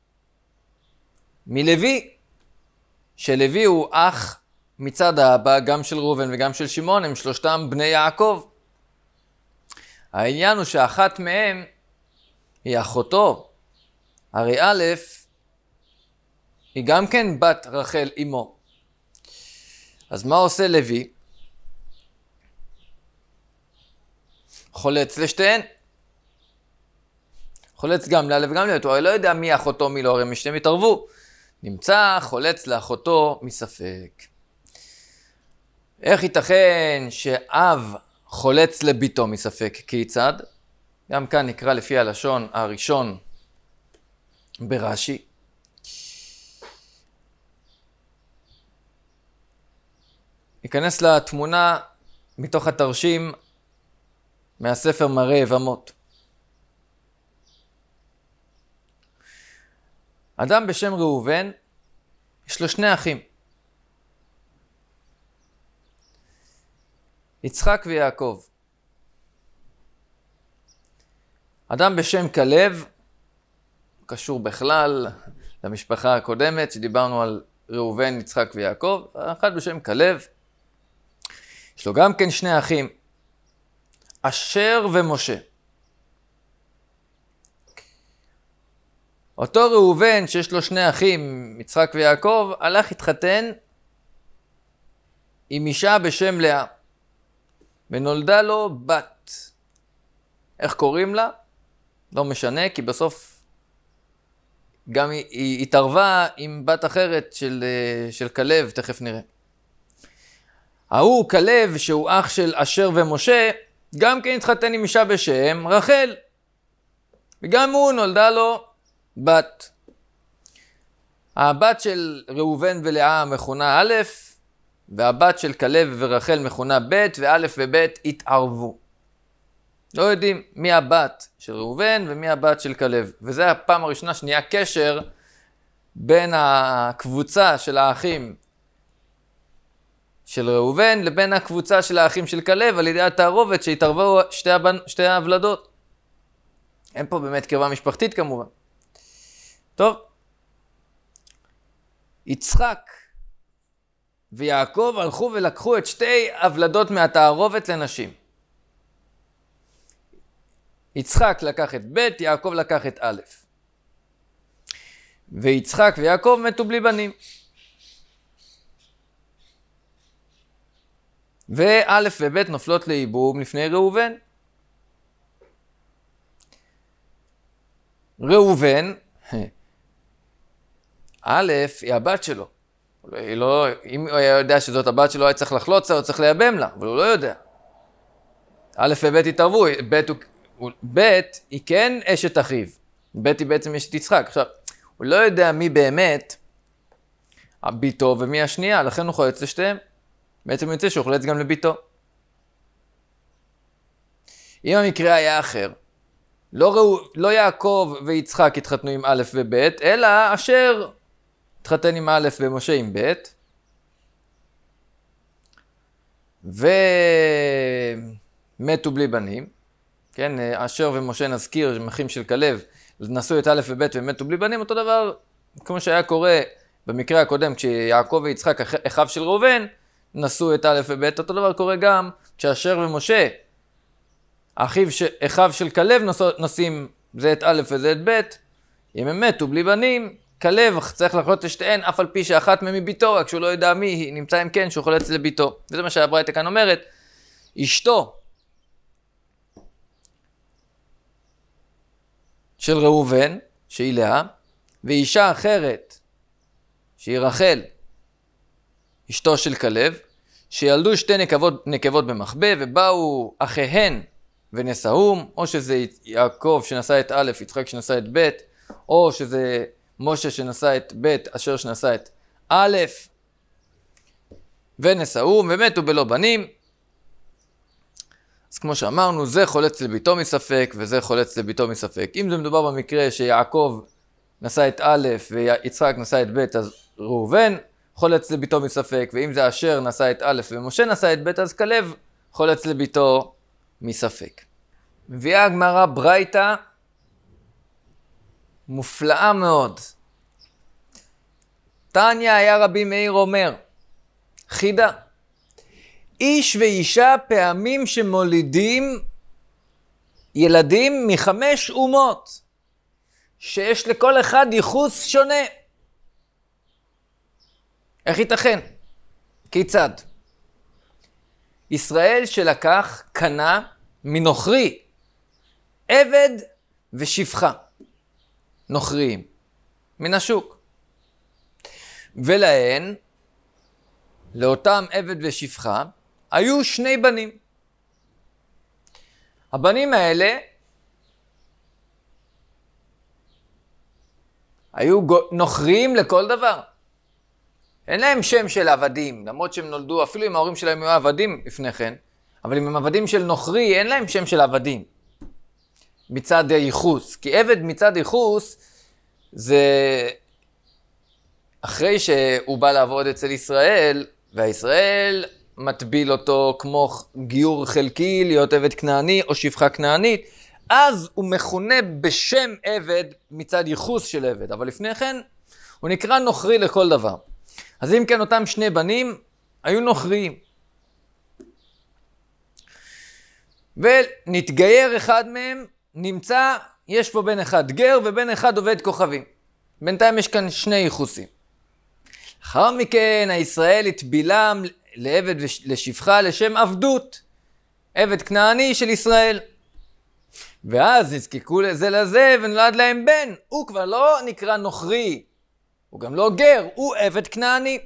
מלוי, שלוי הוא אח מצד האבא, גם של ראובן וגם של שמעון, הם שלושתם בני יעקב. העניין הוא שאחת מהם היא אחותו, הרי א' היא גם כן בת רחל אמו. אז מה עושה לוי? חולץ לשתיהן. חולץ גם לאלף וגם לבית, הוא הרי לא יודע מי אחותו מי לא, הרי משניהם התערבו. נמצא חולץ לאחותו מספק. איך ייתכן שאב חולץ לביתו מספק? כיצד? גם כאן נקרא לפי הלשון הראשון ברש"י. ניכנס לתמונה מתוך התרשים מהספר מראה יבמות. אדם בשם ראובן, יש לו שני אחים, יצחק ויעקב. אדם בשם כלב, קשור בכלל למשפחה הקודמת שדיברנו על ראובן, יצחק ויעקב. אחד בשם כלב, יש לו גם כן שני אחים, אשר ומשה. אותו ראובן שיש לו שני אחים, יצחק ויעקב, הלך התחתן עם אישה בשם לאה, ונולדה לו בת. איך קוראים לה? לא משנה, כי בסוף גם היא התערבה עם בת אחרת של כלב, תכף נראה. ההוא כלב שהוא אח של אשר ומשה, גם כן התחתן עם אישה בשם רחל, וגם הוא נולדה לו בת. הבת של ראובן ולאה מכונה א', והבת של כלב ורחל מכונה ב', וא' וב' התערבו. לא יודעים מי הבת של ראובן ומי הבת של כלב. וזה הפעם הראשונה שנהיה קשר בין הקבוצה של האחים של ראובן לבין הקבוצה של האחים של כלב, על ידי התערובת שהתערבו שתי הוולדות. אין פה באמת קרבה משפחתית כמובן. טוב, יצחק ויעקב הלכו ולקחו את שתי הוולדות מהתערובת לנשים. יצחק לקח את ב', יעקב לקח את א'. ויצחק ויעקב מתו בלי בנים. וא' וב' נופלות לייבום לפני ראובן. ראובן, א' היא הבת שלו. אם הוא היה יודע שזאת הבת שלו, היה צריך לחלוץ לה, הוא צריך לייבם לה, אבל הוא לא יודע. א' וב' התערבו, ב' היא כן אשת אחיו. ב' היא בעצם אשת יצחק. עכשיו, הוא לא יודע מי באמת ביתו ומי השנייה, לכן הוא חולץ לשתיהם. בעצם הוא יוצא שהוא חולץ גם לביתו. אם המקרה היה אחר, לא יעקב ויצחק התחתנו עם א' וב', אלא אשר התחתן עם א' ומשה עם ב', ומתו בלי בנים. כן, אשר ומשה נזכיר, אחים של כלב, נשאו את א' וב' ומתו בלי בנים, אותו דבר כמו שהיה קורה במקרה הקודם, כשיעקב ויצחק, אחיו של ראובן, נשאו את א' וב', אותו דבר קורה גם כשאשר ומשה, אחיו של כלב נושאים זה את א' וזה את ב', אם הם מתו בלי בנים, כלב צריך לחלוץ לשתיהן, אף על פי שאחת מהם היא ביתו, רק שהוא לא יודע מי היא, נמצא אם כן שהוא חולץ לביתו. וזה מה שהברייתא כאן אומרת, אשתו של ראובן, שהיא לאה, ואישה אחרת, שהיא רחל, אשתו של כלב, שילדו שתי נקבות במחבה, ובאו אחיהן ונשאום, או שזה יעקב שנשא את א', יצחק שנשא את ב', או שזה משה שנשא את ב', אשר שנשא את א', ונשאום, ומתו בלא בנים. אז כמו שאמרנו, זה חולץ לביתו מספק, וזה חולץ לביתו מספק. אם זה מדובר במקרה שיעקב נשא את א' ויצחק נשא את ב', אז ראובן חולץ לביתו מספק, ואם זה אשר נשא את א' ומשה נשא את ב', אז כלב חולץ לביתו מספק. מביאה הגמרא ברייתא מופלאה מאוד. תניא היה רבי מאיר אומר, חידה, איש ואישה פעמים שמולידים ילדים מחמש אומות, שיש לכל אחד ייחוס שונה. איך ייתכן? כיצד? ישראל שלקח, קנה מנוכרי, עבד ושפחה. נוכריים, מן השוק. ולהן, לאותם עבד ושפחה, היו 2 בנים. הבנים האלה היו נוכריים לכל דבר. אין להם שם של עבדים, למרות שהם נולדו, אפילו אם ההורים שלהם היו עבדים לפני כן, אבל אם הם עבדים של נוכרי, אין להם שם של עבדים. מצד ייחוס. כי עבד מצד ייחוס, זה אחרי שהוא בא לעבוד אצל ישראל, והישראל מטביל אותו כמו גיור חלקי, להיות עבד כנעני או שפחה כנענית, אז הוא מכונה בשם עבד מצד ייחוס של עבד. אבל לפני כן, הוא נקרא נוכרי לכל דבר. אז אם כן, אותם 2 בנים היו נוכריים. ונתגייר אחד מהם, נמצא, יש פה בן אחד גר ובן אחד עובד כוכבים. בינתיים יש כאן 2 ייחוסים. אחר מכן, הישראל התבילם לעבד ולשפחה לשם עבדות. עבד כנעני של ישראל. ואז נזקקו לזה לזה ונולד להם בן. הוא כבר לא נקרא נוכרי. הוא גם לא גר, הוא עבד כנעני.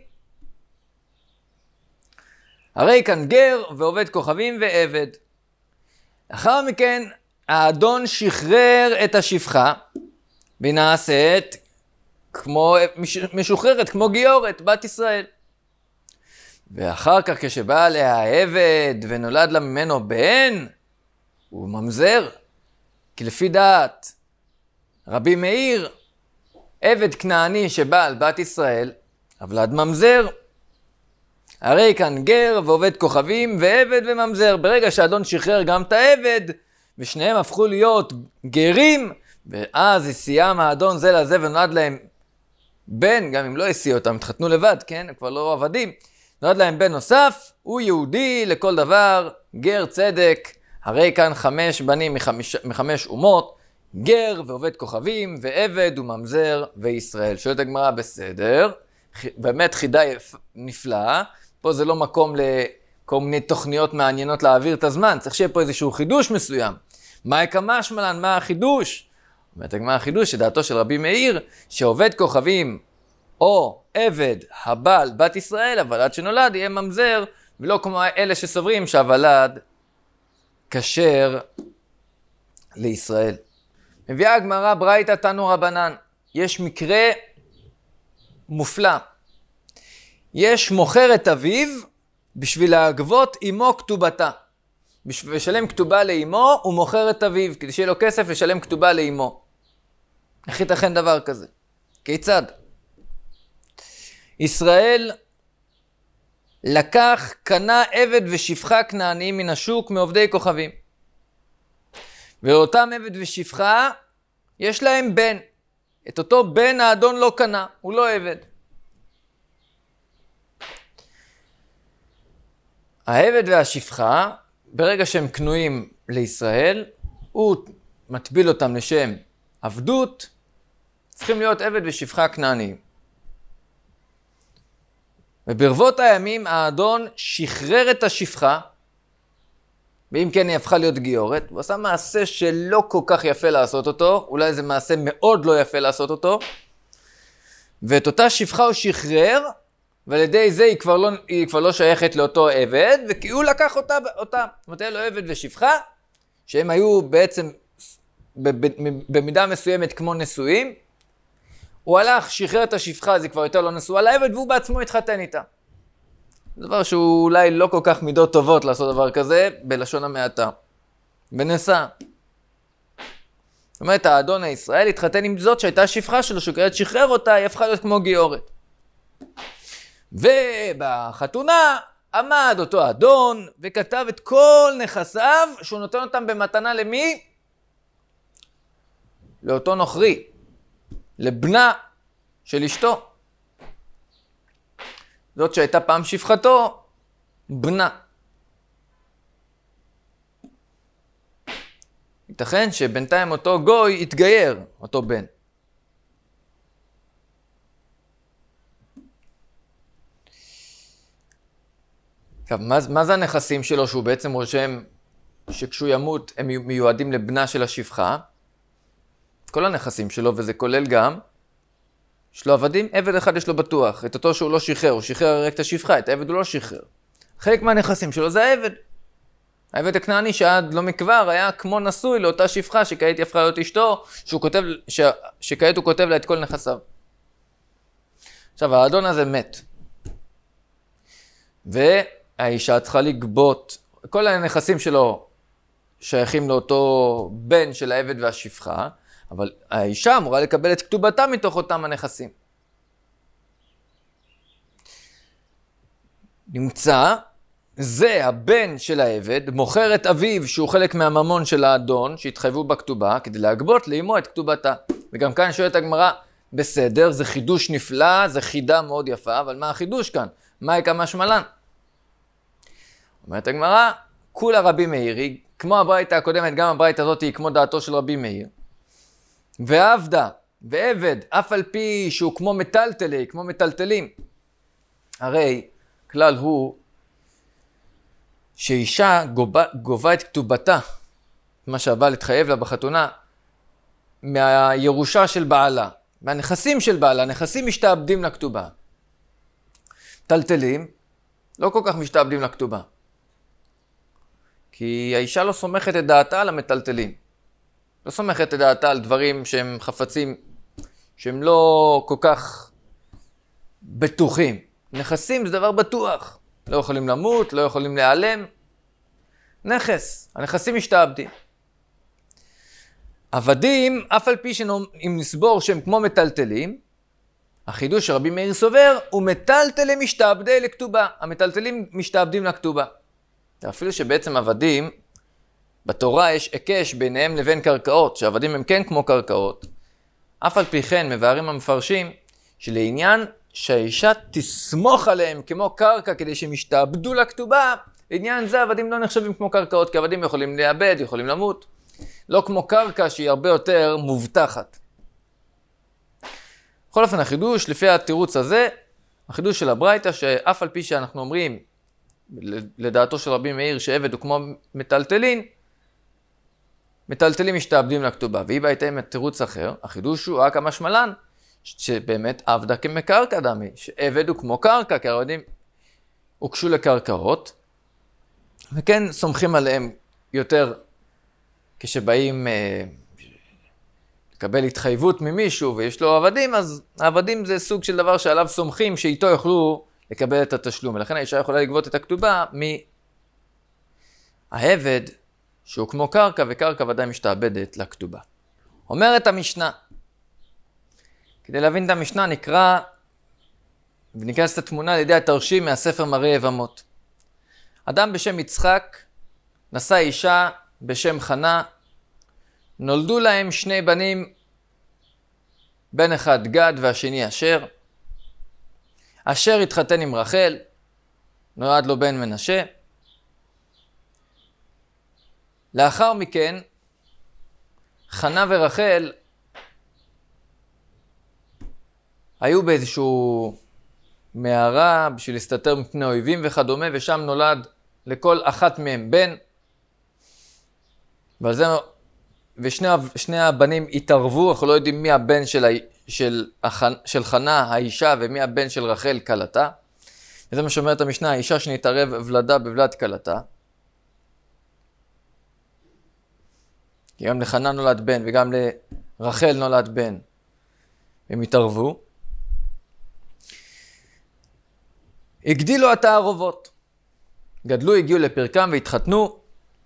הרי כאן גר ועובד כוכבים ועבד. לאחר מכן, האדון שחרר את השפחה, והיא נעשית כמו משוחררת, כמו גיורת, בת ישראל. ואחר כך כשבא עליה העבד ונולד לה ממנו בן, הוא ממזר. כי לפי דעת רבי מאיר, עבד כנעני שבא על בת ישראל, אבל ממזר. הרי כאן גר ועובד כוכבים ועבד וממזר. ברגע שהאדון שחרר גם את העבד, ושניהם הפכו להיות גרים, ואז הסיים האדון זה לזה ונולד להם בן, גם אם לא הסיע אותם, התחתנו לבד, כן? הם כבר לא עבדים. נולד להם בן נוסף, הוא יהודי לכל דבר, גר צדק. הרי כאן 5 בנים מ5 אומות, גר ועובד כוכבים ועבד וממזר וישראל. שואלת הגמרא, בסדר, באמת חידה נפלאה. פה זה לא מקום לכל מיני תוכניות מעניינות להעביר את הזמן, צריך שיהיה פה איזשהו חידוש מסוים. מה יקמש מלן, מה החידוש? אומרת הגמרא, החידוש שדעתו של רבי מאיר, שעובד כוכבים או עבד הבעל בת ישראל, אבל עד שנולד יהיה ממזר, ולא כמו אלה שסוברים שהוולד כשר לישראל. מביאה הגמרא ברייתא תנו רבנן. יש מקרה מופלא. יש מוכר את אביו בשביל להגבות אמו כתובתה. בשביל לשלם כתובה לאמו, הוא מוכר את אביו, כדי שיהיה לו כסף לשלם כתובה לאמו. איך ייתכן דבר כזה? כיצד? ישראל לקח, קנה עבד ושפחה כנעניים מן השוק מעובדי כוכבים. ואותם עבד ושפחה, יש להם בן. את אותו בן האדון לא קנה, הוא לא עבד. העבד והשפחה, ברגע שהם קנויים לישראל, הוא מטביל אותם לשם עבדות, צריכים להיות עבד ושפחה כנעניים. וברבות הימים האדון שחרר את השפחה, ואם כן היא הפכה להיות גיורת, הוא עשה מעשה שלא כל כך יפה לעשות אותו, אולי זה מעשה מאוד לא יפה לעשות אותו, ואת אותה שפחה הוא שחרר, ועל ידי זה היא כבר לא שייכת לאותו עבד, וכי הוא לקח אותה. זאת אומרת, היה לו עבד ושפחה, שהם היו בעצם במידה מסוימת כמו נשואים, הוא הלך, שחרר את השפחה, אז היא כבר יותר לא נשואה לעבד, והוא בעצמו התחתן איתה. דבר שהוא אולי לא כל כך מידות טובות לעשות דבר כזה, בלשון המעטה. בנשא. זאת אומרת, האדון הישראל התחתן עם זאת שהייתה שפחה שלו, שהוא כעת שחרר אותה, היא הפכה להיות כמו גיורת. ובחתונה עמד אותו אדון וכתב את כל נכסיו שהוא נותן אותם במתנה למי? לאותו נוכרי, לבנה של אשתו. זאת שהייתה פעם שפחתו, בנה. ייתכן שבינתיים אותו גוי יתגייר, אותו בן. מה זה הנכסים שלו שהוא בעצם רושם שכשהוא ימות הם מיועדים לבנה של השפחה? כל הנכסים שלו, וזה כולל גם, יש לו עבדים, עבד אחד יש לו בטוח, את אותו שהוא לא שחרר, הוא שחרר רק את השפחה, את העבד הוא לא שחרר. חלק מהנכסים שלו זה העבד. העבד הכנעני שעד לא מכבר היה כמו נשוי לאותה שפחה שכעת היא הפכה להיות אשתו, שכעת הוא כותב לה את כל נכסיו. עכשיו, האדון הזה מת. והאישה צריכה לגבות, כל הנכסים שלו שייכים לאותו בן של העבד והשפחה, אבל האישה אמורה לקבל את כתובתה מתוך אותם הנכסים. נמצא, זה הבן של העבד, מוכר את אביו שהוא חלק מהממון של האדון, שהתחייבו בכתובה, כדי להגבות לאמו את כתובתה. וגם כאן שואלת הגמרא, בסדר, זה חידוש נפלא, זה חידה מאוד יפה, אבל מה החידוש כאן? מה יקא משמלן? אומרת הגמרא, כולה רבי מאיר, היא כמו הברייתא הקודמת, גם הברייתא הזאת היא כמו דעתו של רבי מאיר. ועבדה, ועבד, אף על פי שהוא כמו מטלטלי, כמו מטלטלים. הרי כלל הוא שאישה גובה את כתובתה, מה שהבעל התחייב לה בחתונה, מהירושה של בעלה, מהנכסים של בעלה, הנכסים משתעבדים לכתובה. טלטלים לא כל כך משתעבדים לכתובה. כי האישה לא סומכת את דעתה על המטלטלים. לא סומכת את דעתה על דברים שהם חפצים, שהם לא כל כך בטוחים. נכסים זה דבר בטוח. לא יכולים למות, לא יכולים להיעלם. נכס, הנכסים משתעבדים. עבדים, אף על פי אם נסבור שהם כמו מטלטלים, החידוש שרבי מאיר סובר, הוא מטלטלים משתעבדי לכתובה. המטלטלים משתעבדים לכתובה. אפילו שבעצם עבדים, בתורה יש הקש ביניהם לבין קרקעות, שעבדים הם כן כמו קרקעות. אף על פי כן מבארים המפרשים, שלעניין שהאישה תסמוך עליהם כמו קרקע כדי שהם ישתעבדו לכתובה, לעניין זה עבדים לא נחשבים כמו קרקעות, כי עבדים יכולים לאבד, יכולים למות. לא כמו קרקע שהיא הרבה יותר מובטחת. בכל אופן החידוש, לפי התירוץ הזה, החידוש של הברייתא, שאף על פי שאנחנו אומרים, לדעתו של רבי מאיר שעבד הוא כמו מטלטלין, מטלטלים משתעבדים לכתובה. והיא הייתה עם תירוץ אחר, החידוש הוא רק המשמלן, שבאמת עבדה כמקרקע דמי, שעבד הוא כמו קרקע, כי העבדים הוקשו לקרקעות, וכן סומכים עליהם יותר כשבאים לקבל התחייבות ממישהו ויש לו עבדים, אז העבדים זה סוג של דבר שעליו סומכים שאיתו יוכלו לקבל את התשלום. ולכן האישה יכולה לגבות את הכתובה מהעבד שהוא כמו קרקע, וקרקע ודאי משתעבדת לכתובה. אומרת המשנה, כדי להבין את המשנה נקרא וניכנס את התמונה על ידי התרשים מהספר מראה יבמות. אדם בשם יצחק נשא אישה בשם חנה, נולדו להם שני בנים, בן אחד גד והשני אשר. אשר התחתן עם רחל, נולד לו בן מנשה. לאחר מכן, חנה ורחל היו באיזשהו מערה בשביל להסתתר מפני אויבים וכדומה, ושם נולד לכל אחת מהם בן. ושני הבנים התערבו, אנחנו לא יודעים מי הבן של חנה האישה ומי הבן של רחל כלתה. וזה מה שאומרת המשנה, האישה שנתערב ולדה בבלד כלתה. כי גם לחנה נולד בן וגם לרחל נולד בן. הם התערבו. הגדילו התערובות. גדלו, הגיעו לפרקם והתחתנו.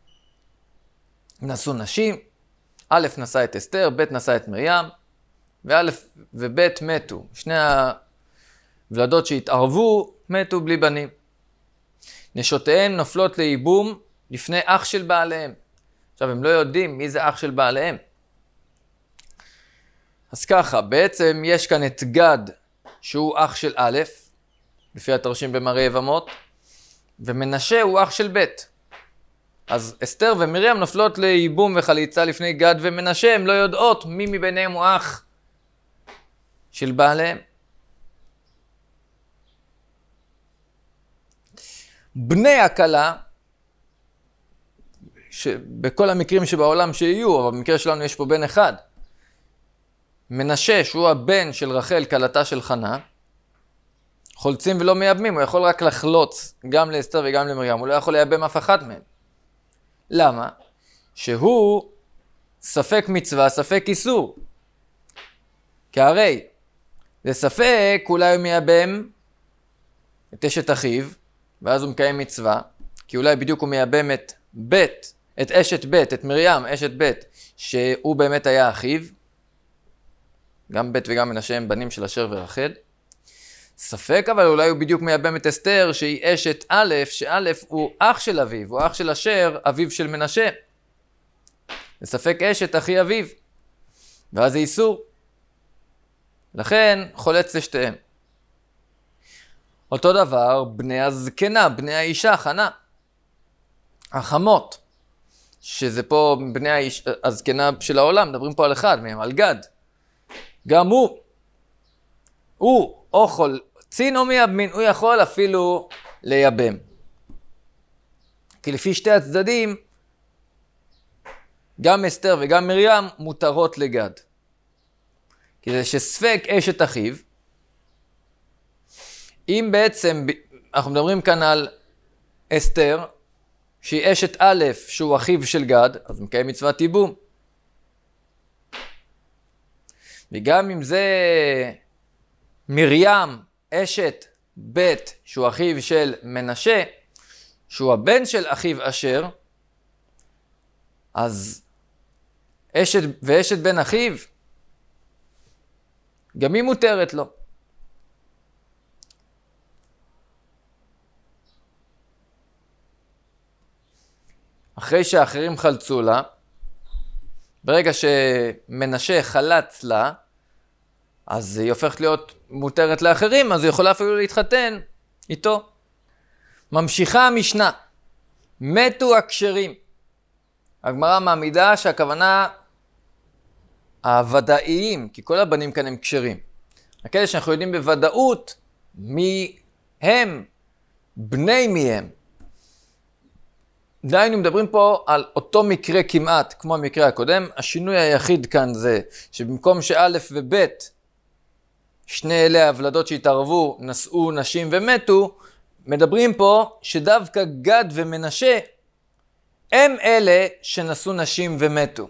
נשאו נשים. א' נשא את אסתר, ב' נשא את מרים. וא' וב' מתו. שני הוולדות שהתערבו מתו בלי בנים. נשותיהם נופלות לייבום לפני אח של בעליהם. עכשיו הם לא יודעים מי זה אח של בעליהם. אז ככה, בעצם יש כאן את גד שהוא אח של א', לפי התרשים במראה יבמות, ומנשה הוא אח של ב'. אז אסתר ומרים נופלות לייבום וחליצה לפני גד ומנשה, הם לא יודעות מי מביניהם הוא אח של בעליהם. בני הכלה, בכל המקרים שבעולם שיהיו, אבל במקרה שלנו יש פה בן אחד, מנשה, שהוא הבן של רחל, כלתה של חנה, חולצים ולא מייבמים, הוא יכול רק לחלוץ גם לאסתר וגם למרים, הוא לא יכול לייבם אף אחת מהם. למה? שהוא ספק מצווה, ספק איסור. כי הרי זה ספק, אולי הוא מייבם את אשת אחיו, ואז הוא מקיים מצווה, כי אולי בדיוק הוא מייבם את אשת בית, את מרים, אשת בית, שהוא באמת היה אחיו, גם בית וגם מנשה הם בנים של אשר ורחל. ספק, אבל אולי הוא בדיוק מייבם את אסתר, שהיא אשת א', שא' הוא אח של אביו, הוא אח של אשר, אביו של מנשה. זה ספק אשת אחי אביו, ואז זה איסור. לכן חולץ לשתיהם. אותו דבר, בני הזקנה, בני האישה, חנה. החמות, שזה פה בני הזקנה של העולם, מדברים פה על אחד מהם, על גד. גם הוא או חולצין או מייבמין, הוא יכול אפילו לייבם. כי לפי שתי הצדדים, גם אסתר וגם מרים מותרות לגד. כי זה שספק אשת אחיו, אם בעצם אנחנו מדברים כאן על אסתר, שהיא אשת א' שהוא אחיו של גד, אז מקיים מצוות ייבום. וגם אם זה מרים, אשת ב' שהוא אחיו של מנשה, שהוא הבן של אחיו אשר, אז אשת בן אחיו, גם היא מותרת לו. אחרי שאחרים חלצו לה, ברגע שמנשה חלץ לה, אז היא הופכת להיות מותרת לאחרים, אז היא יכולה אפילו להתחתן איתו. ממשיכה המשנה, מתו הכשרים. הגמרא מעמידה שהכוונה הוודאיים, כי כל הבנים כאן הם כשרים. הכאלה שאנחנו יודעים בוודאות מי הם, בני מי הם. דיינו מדברים פה על אותו מקרה כמעט, כמו המקרה הקודם. השינוי היחיד כאן זה שבמקום שא' וב' שני אלה הוולדות שהתערבו, נשאו נשים ומתו, מדברים פה שדווקא גד ומנשה הם אלה שנשאו נשים ומתו.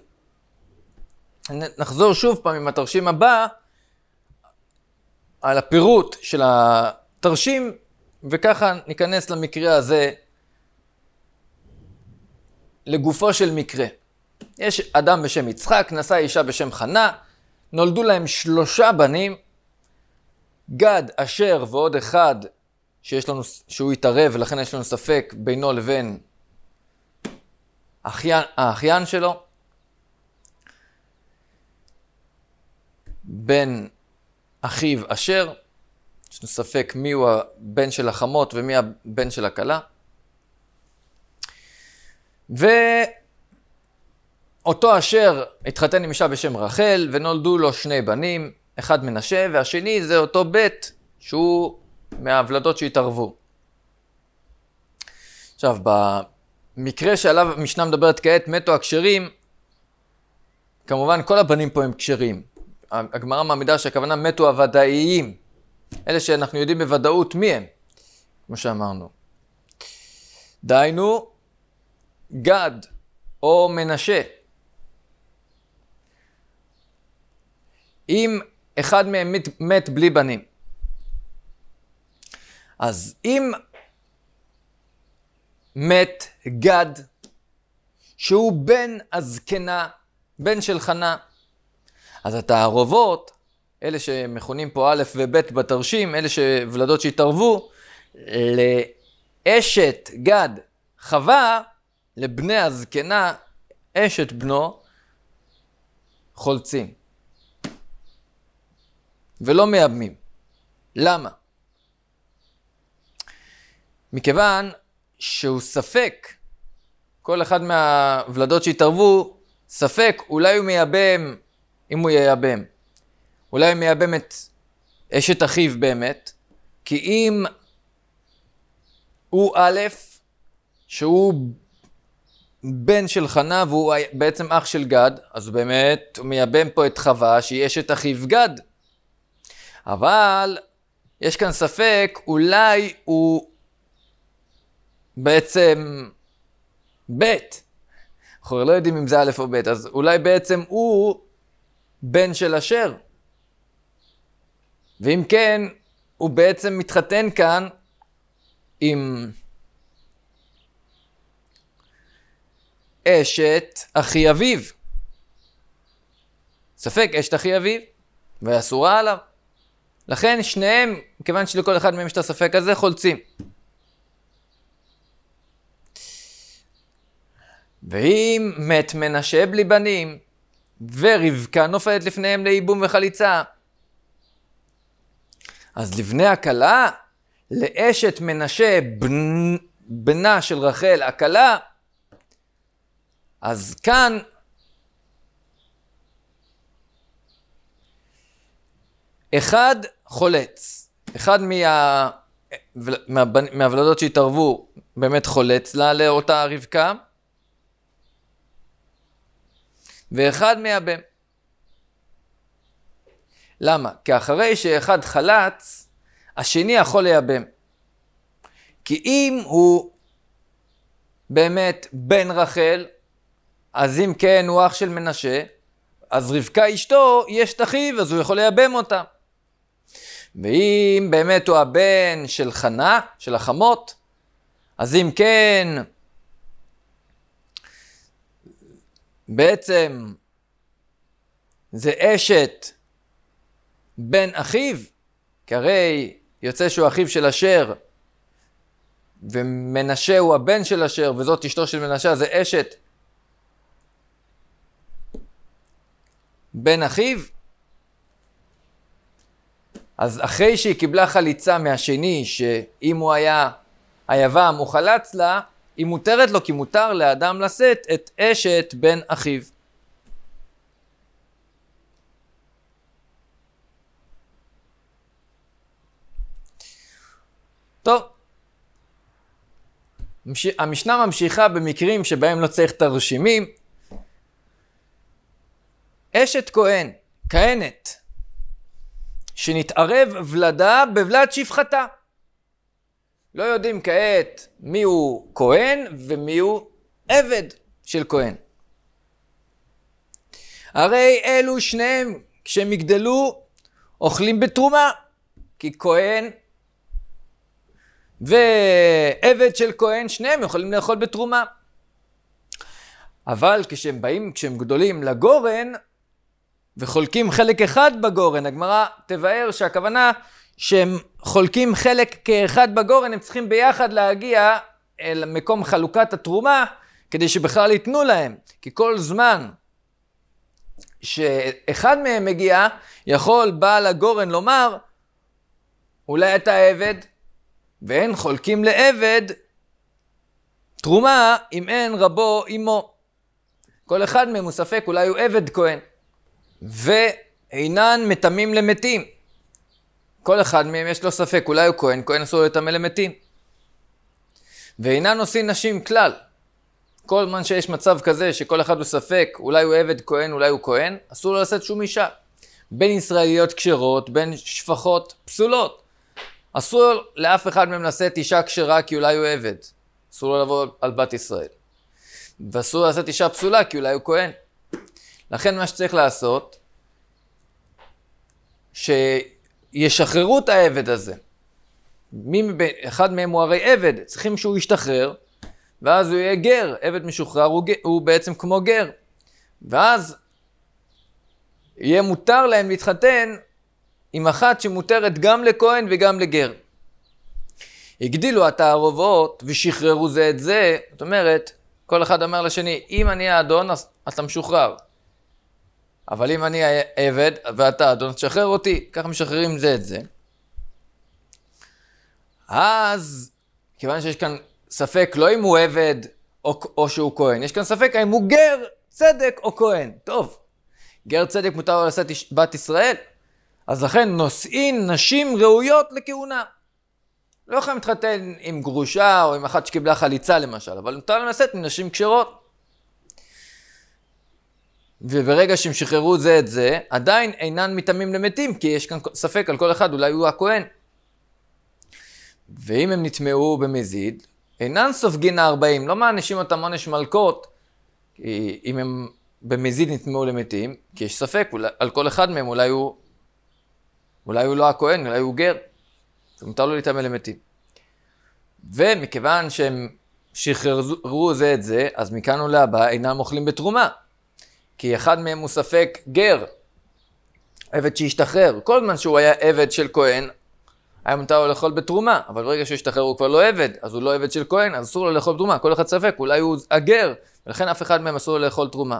נחזור שוב פעם עם התרשים הבא על הפירוט של התרשים, וככה ניכנס למקרה הזה לגופו של מקרה. יש אדם בשם יצחק, נשא אישה בשם חנה, נולדו להם 3 בנים, גד, אשר ועוד אחד שהוא התערב, ולכן יש לנו ספק בינו לבין האחיין שלו. בן אחיו אשר, יש לנו ספק מי הוא הבן של החמות ומי הבן של הכלה. ואותו אשר התחתן עם אישה בשם רחל, ונולדו לו 2 בנים, אחד מנשה, והשני זה אותו בית, שהוא מהוולדות שהתערבו. עכשיו, במקרה שעליו המשנה מדברת כעת, מתו הכשרים, כמובן כל הבנים פה הם כשרים. הגמרא מעמידה שהכוונה מתו הוודאיים, אלה שאנחנו יודעים בוודאות מי הם, כמו שאמרנו. דיינו, גד או מנשה, אם אחד מהם מת בלי בנים, אז אם מת גד, שהוא בן הזקנה, בן של חנה, אז התערובות, אלה שמכונים פה א' וב' בתרשים, אלה שוולדות שהתערבו, לאשת גד חווה, לבני הזקנה, אשת בנו, חולצים. ולא מייבמים. למה? מכיוון שהוא ספק, כל אחד מהוולדות שהתערבו, ספק, אולי הוא מייבם, אם הוא ייבם. אולי הוא מייבם את אשת אחיו באמת, כי אם הוא א', שהוא בן של חנה והוא בעצם אח של גד, אז באמת הוא מייבם פה את חווה שהיא אשת אחיו גד. אבל יש כאן ספק, אולי הוא בעצם בית. אנחנו לא יודעים אם זה א' או ב', אז אולי בעצם הוא בן של אשר. ואם כן, הוא בעצם מתחתן כאן עם אשת אחי אביו. ספק אשת אחי אביו, ואסורה עליו. לכן שניהם, כיוון שלכל אחד מהם יש את הספק הזה, חולצים. ואם מת מנשה בלי בנים, ורבקה נופלת לפניהם לייבום וחליצה, אז לבני הכלה, לאשת מנשה בנה של רחל הכלה, אז כאן אחד חולץ, אחד מהוולדות שהתערבו באמת חולץ לה לאותה רבקה, ואחד מייבם. למה? כי אחרי שאחד חלץ, השני יכול לייבם. כי אם הוא באמת בן רחל, אז אם כן הוא אח של מנשה, אז רבקה אשתו יש את אחיו, אז הוא יכול לייבם אותה. ואם באמת הוא הבן של חנה, של החמות, אז אם כן, בעצם זה אשת בן אחיו, כי הרי יוצא שהוא אחיו של אשר, ומנשה הוא הבן של אשר, וזאת אשתו של מנשה, זה אשת בן אחיו. אז אחרי שהיא קיבלה חליצה מהשני, שאם הוא היה היבם הוא חלץ לה, היא מותרת לו, כי מותר לאדם לשאת את אשת בן אחיו. טוב, המשנה ממשיכה במקרים שבהם לא צריך תרשימים. אשת כהן, כהנת, שנתערב ולדה בבלד שפחתה. לא יודעים כעת מי הוא כהן ומי הוא עבד של כהן. הרי אלו שניהם כשהם יגדלו אוכלים בתרומה, כי כהן ועבד של כהן שניהם יכולים לאכול בתרומה. אבל כשהם גדולים לגורן וחולקים חלק אחד בגורן, הגמרא תבאר שהכוונה שהם חולקים חלק כאחד בגורן, הם צריכים ביחד להגיע אל מקום חלוקת התרומה, כדי שבכלל ייתנו להם. כי כל זמן שאחד מהם מגיע, יכול בעל הגורן לומר, אולי אתה עבד, ואין חולקים לעבד תרומה אם אין רבו עמו. כל אחד מהם הוא ספק, אולי הוא עבד כהן. ואינן מטמאים למתים. כל אחד מהם יש לו ספק, אולי הוא כהן, כהן אסור לטמא למתים. ואינן עושים נשים כלל. כל זמן שיש מצב כזה שכל אחד הוא ספק, אולי הוא עבד כהן, אולי הוא כהן, אסור לו לשאת שום אישה. בין ישראליות כשרות, בין שפחות פסולות. אסור לאף אחד מהם לשאת אישה כשרה כי אולי הוא עבד. אסור לו לבוא על בת ישראל. ואסור לשאת אישה פסולה כי אולי הוא כהן. לכן מה שצריך לעשות, שישחררו את העבד הזה. אחד מהם הוא הרי עבד, צריכים שהוא ישתחרר, ואז הוא יהיה גר. עבד משוחרר הוא בעצם כמו גר. ואז יהיה מותר להם להתחתן עם אחת שמותרת גם לכהן וגם לגר. הגדילו התערובות ושחררו זה את זה, זאת אומרת, כל אחד אמר לשני, אם אני האדון, אז אתה משוחרר. אבל אם אני עבד ואתה אדון, תשחרר אותי. ככה משחררים זה את זה. אז, כיוון שיש כאן ספק לא אם הוא עבד או שהוא כהן, יש כאן ספק האם הוא גר צדק או כהן. טוב, גר צדק מותר לו לשאת בת ישראל, אז לכן נושאים נשים ראויות לכהונה. לא יכולים להתחתן עם גרושה או עם אחת שקיבלה חליצה למשל, אבל מותר להם לשאת עם נשים כשרות. וברגע שהם שחררו זה את זה, עדיין אינן מתאמים למתים, כי יש כאן ספק על כל אחד, אולי הוא הכהן. ואם הם נטמעו במזיד, אינן סופגין 40, לא מענישים אותם עונש מלקות, אם הם במזיד נטמעו למתים, כי יש ספק על כל אחד מהם, אולי הוא לא הכהן, אולי הוא גר, ומותר לו להתאמן למתים. ומכיוון שהם שחררו זה את זה, אז מכאן ולהבא אינם אוכלים בתרומה. כי אחד מהם הוא ספק גר, עבד שהשתחרר. כל זמן שהוא היה עבד של כהן, היה מותר לו לאכול בתרומה, אבל ברגע שהוא השתחרר הוא כבר לא עבד, אז הוא לא עבד של כהן, אז אסור לו לאכול בתרומה. כל אחד ספק, אולי הוא הגר, ולכן אף אחד מהם אסור לו לאכול תרומה.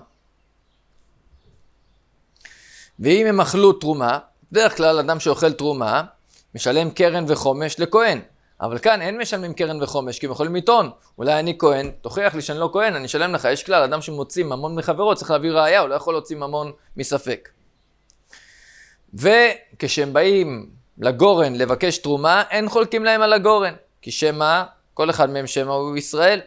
ואם הם אכלו תרומה, בדרך כלל אדם שאוכל תרומה, משלם קרן וחומש לכהן. אבל כאן אין משלמים קרן וחומש, כי הם יכולים לטעון. אולי אני כהן, תוכיח לי שאני לא כהן, אני אשלם לך. יש כלל, אדם שמוציא ממון מחברו, צריך להביא ראיה, הוא לא יכול להוציא ממון מספק. וכשהם באים לגורן לבקש תרומה, אין חולקים להם על הגורן. כי שמה, כל אחד מהם שמה הוא ישראל.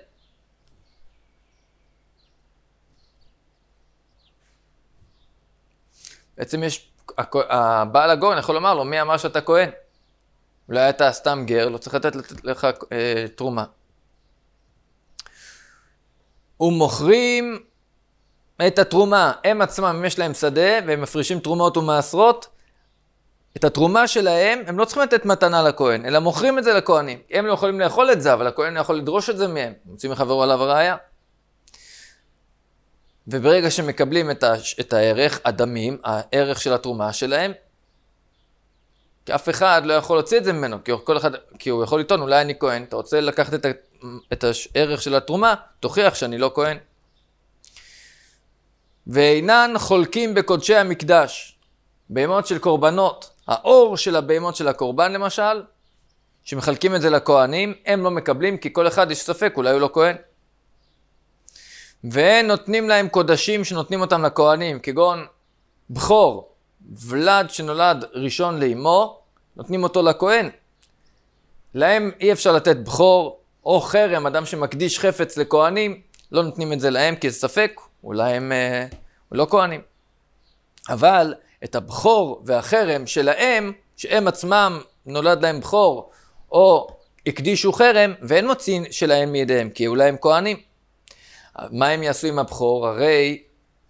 בעצם הבעל הגורן יכול לומר לו, מי אמר שאתה כהן? אולי אתה סתם גר, לא צריך לתת לך תרומה. ומוכרים את התרומה, הם עצמם, יש להם שדה, והם מפרישים תרומות ומעשרות. את התרומה שלהם, הם לא צריכים לתת מתנה לכהן, אלא מוכרים את זה לכהנים. הם לא יכולים לאכול את זה, אבל הכהן יכול לדרוש את זה מהם. מוצאים מחברו עליו ראיה. וברגע שמקבלים את הערך, הדמים, הערך של התרומה שלהם, כי אף אחד לא יכול להוציא את זה ממנו, כי הוא יכול לטעון, אולי אני כהן, אתה רוצה לקחת את הערך של התרומה, תוכיח שאני לא כהן. ואינן חולקים בקודשי המקדש, בהמות של קורבנות, האור של הבהמות של הקורבן למשל, שמחלקים את זה לכהנים, הם לא מקבלים, כי כל אחד יש ספק, אולי הוא לא כהן. ונותנים להם קודשים שנותנים אותם לכהנים, כגון בכור, ולד שנולד ראשון לאמו, נותנים אותו לכהן. להם אי אפשר לתת בכור, או חרם, אדם שמקדיש חפץ לכהנים, לא נותנים את זה להם, כי זה ספק, אולי הם לא כהנים. אבל את הבכור והחרם שלהם, שהם עצמם נולד להם בכור, או הקדישו חרם, ואין מוצאים שלהם מידיהם, כי אולי הם כהנים. מה הם יעשו עם הבכור? הרי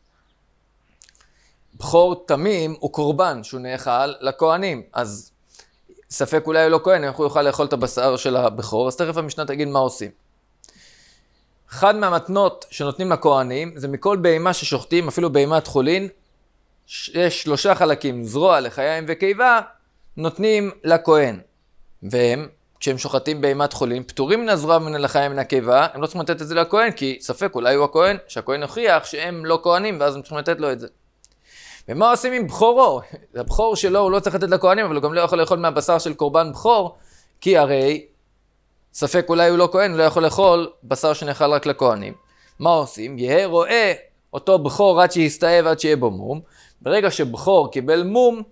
בכור תמים הוא קורבן שהוא נאכל לכהנים, אז ספק אולי הוא לא כהן, איך הוא יוכל לאכול את הבשר של הבכור, אז תכף המשנה תגיד מה עושים. אחד מהמתנות שנותנים לכהנים, זה מכל בהמה ששוחטים, אפילו בהמת חולין, יש 3 חלקים, זרוע לחיים וקיבה, נותנים לכהן. והם, כשהם שוחטים בהמת חולין, פטורים מן הזרוע ומן לחיים ומן הקיבה, הם לא צריכים לתת את זה לכהן, כי ספק אולי הוא הכהן, שהכהן הוכיח שהם לא כהנים, ואז הם צריכים לתת לו את זה. ומה עושים עם בכורו? הבכור שלו הוא לא צריך לתת לכהנים, אבל הוא גם לא יכול לאכול מהבשר של קורבן בכור, כי הרי ספק אולי הוא לא כהן, הוא לא יכול לאכול בשר שנאכל רק לכהנים. מה עושים? יהיה רואה אותו בכור עד שיסתאב ועד שיהיה בו מום. ברגע שבכור קיבל מום,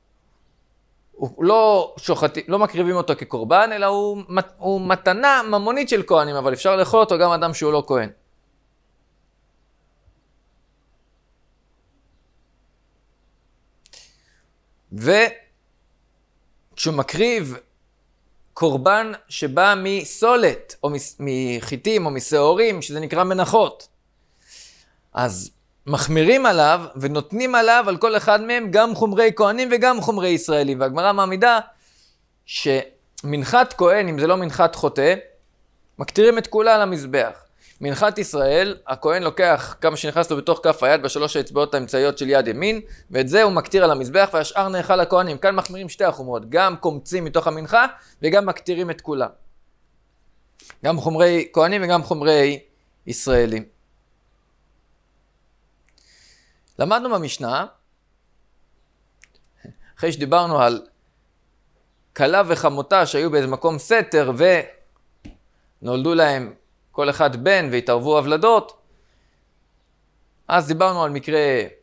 לא מקריבים אותו כקורבן, אלא הוא מתנה ממונית של כהנים, אבל אפשר לאכול אותו גם אדם שהוא לא כהן. וכשהוא מקריב קורבן שבא מסולת, או מחיטים, או משעורים, שזה נקרא מנחות, אז מחמירים עליו ונותנים עליו על כל אחד מהם גם חומרי כהנים וגם חומרי ישראלים. והגמרא מעמידה שמנחת כהן, אם זה לא מנחת חוטא, מקטירים את כולה על המזבח. מנחת ישראל, הכהן לוקח כמה שנכנס לו בתוך כף היד בשלוש האצבעות האמצעיות של יד ימין, ואת זה הוא מקטיר על המזבח והשאר נאכל לכהנים. כאן מחמירים 2 החומרות, גם קומצים מתוך המנחה וגם מקטירים את כולה. גם חומרי כהנים וגם חומרי ישראלים. למדנו במשנה, אחרי שדיברנו על כלה וחמותה שהיו באיזה מקום סתר ונולדו להם כל אחד בן והתערבו הבלדות, אז דיברנו על מקרה